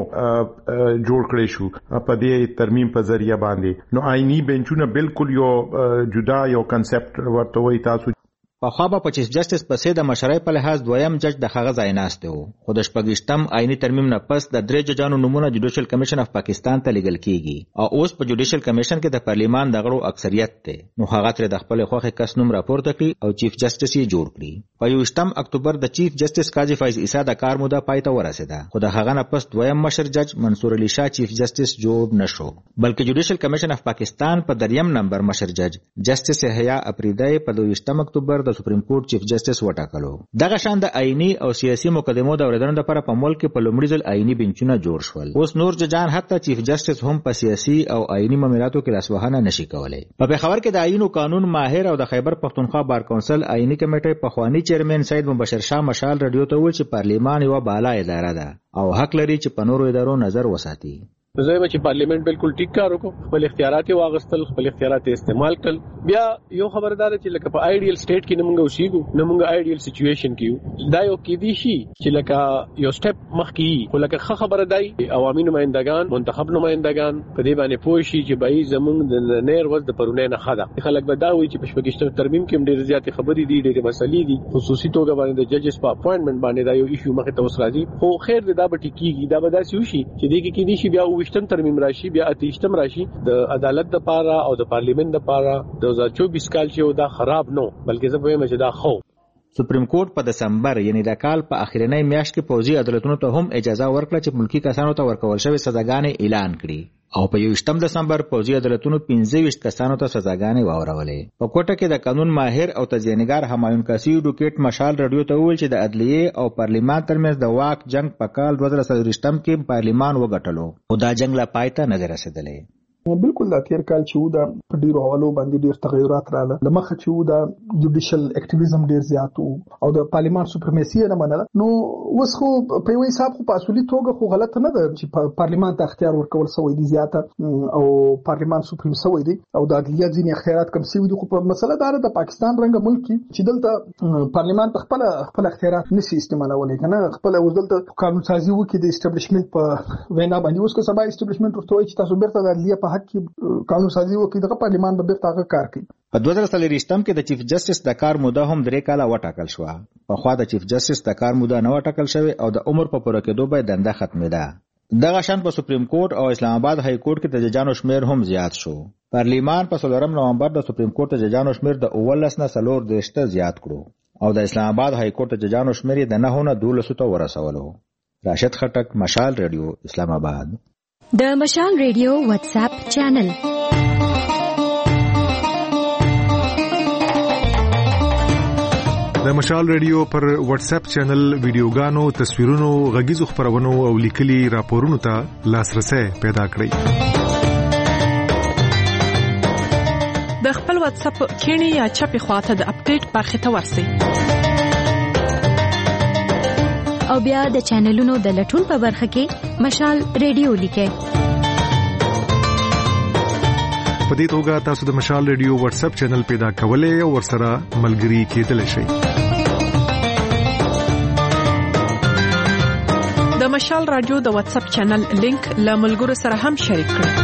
جوړ کړي شو په دې ترمیم په ذریعہ باندې. نو آئینی بنچونه بالکل یو جدا یو کنسپټ ورته وي. تاسو په خوا به په چیف جسټس پسې د مشرۍ په لحاظ دویم جج د هغه ځای ناست و. خو د شپږشتم آئینی ترمیم نه پس د درې ججانو نومونه جوډیشل کمیشن اف پاکستان ته لیږل کیږي او اوس په جوډیشل کمیشن کې د پارلیمان د غړو اکثریت دی. نو هغه تر د خپل خوخه کس نوم راپورته کړي او چیف جسټس یې جوړ کړي. په یوشتم اکتوبر د چیف جسټس قاضي فایز عیسی د کار موده پای ته ورسېده. خو د هغه نه پس دویم مشر جج منصور علي شاه چیف جسټس جوړ نشو بلکې جوډیشل کمیشن اف پاکستان په دریم نمبر مشر جج جسټس یحیی اپریدی په دویشتم اکتوبر د سپریم کورټ چیف جسټس وټاکلو. دغه شان د آئینی او سیاسي مقدمو د اوریدنې لپاره په ملک کې په لومړي ځل آئینی بنچونه جوړ شول. اوس نور ججان حتی چیف جسټس هم په سیاسي او آئینی معاملاتو کې لاسوهنه نشي کولای. په پېښور کې د آئین او قانون ماهر او د خیبر پښتونخوا بار کونسل آئینی کمیټې په خوانی چیرمن سید مبشر شاه مشال رادیو ته وویل چې پارلیمان یو بالا اداره ده او حق لري چې په نورو ادارو نظر وساتي. زه به چې پارلیمنت بالکل ټیک کار وکړو، خپل اختیارات یې واغستل، خپل اختیارات یې استعمال کړل. بیا یو خبردار چې لکه په آیډیل سټیټ کې نمونږ اوسېږو، نمونږ آیډیل سچویشن کې یو. دا یو کې دی شي چې لکه یو سټپ مخکې خو لکه ښه خبره دی عوامي نمائندگان، منتخب نمائندگان په دې باندې پوه شي چې بای زمونږ د نیر ورځ د پرونی نه ښه ده. خلک به دا وایي چې په شپږشتم ترمیم کې هم ډېرې زیاتې خبرې دي، ډېرې مسلې دي، خصوصي توګه باندې د ججز په اپوینټمنټ باندې دا یو ایشو مخې ته اوس راځي. خو خیر دی دا به ټیکېږي، دا به داسې وشي چې دې کې کېدای شي بیا اوویشتم ترمیم راشي، بیا اتیشتم راشي. د عدالت د پاره او د پارلیمنت د پاره د دوه هزار چوبیس کال چې دا خراب نو بلکې زه به چې دا خو. سپریم کورټ په دسمبر یعنی د کال په اخرنۍ میاشت کې پوځي عدالتونو ته هم اجازه ورکړه چې ملکی کسانو ته ورکول شوی سزاګانې اعلان کړي او په یوشتم دسمبر پوځي عدالتونو پنځه ویشت کسانو ته سزاګانې واورولې. په کوټه کې د قانون ماهر او تجزیه‌نګار همایون کاسی ډوکیټ مشال رادیو ته وویل چې د عدلیې او پارلیمان ترمنځ د واک جنگ په کال دوه زره څلوېښتم کې پارلیمان وګټلو، خو دا جنگ لا پای ته نه دی رسېدلی. بالکل دا تیر کال چې و دا په ډیرو حوالو باندې ډیر تغیرات رااله. د مخه چې و دا جوډیشل اکټیویزم ډیر زیات او د پارلیمان سوپریمیسي نه منله. نو اوس خو په یو حساب خو په اصولي توګه خو غلط نه ده چې پارلیمان ته اختیار ورکول شوی دی زیاته او پارلیمان سوپریم شوی دی او د عدلیه ځینې اختیارات کم شوي دي. خو په مسله دا ده د پاکستان رنګ ملک چې دلته پارلیمان په خپل خپل اختیارات نشي استعمالولای کنه، خپل اوس دلته قانون سازي وکړي د اسټابلیشمنت په وینا باندې. اوس که سبا اسټابلیشمنت ورته وایي چې تاسو بیرته د عدلیه په قانون سازي وکړي، دغه پارلیمان به بیرته هغه کار کوي. په دوه زره څلوېښتم کې د چیف جسټس د کار موده هم درې کاله وټاکل شوه. پخوا د چیف جسټس د کار موده نه وټاکل شوې او د عمر په پوره کېدو به دنده ختمېده. دغه شان په سپریم کورټ او اسلام آباد های کورټ کې د ججانو شمیر هم زیات شو. پارلیمان په څلورم نومبر د سپریم کورټ د ججانو شمیر د اولس نه څلور دېرش ته زیات کړو او د اسلام آباد های کورټ د ججانو شمیر د نه نه دولس ته ورسولو. راشد خټک، مشال ریډیو، اسلام آباد. د مشال ریډیو واتس اپ چینل د مشال ریډیو پر واتس اپ چینل ویډیوګانو، تصویرونو، غږیزو خبرونو او لیکلي راپورونو ته لاسرسي پیدا کړئ. د خپل واتس اپ کینی یا چپی خواته د اپډیټ برخه ته ورسئ او بیا د چینلونو د لټون په برخه کې مشال ریډیو لیکئ. په دې توګه تاسو د مشال ریډیو واتس اپ چینل پیدا کولای او ورسره ملګري کېدلی شئ. د مشال رادیو د واتس اپ چینل لینک له ملګرو سره هم شریک کړئ.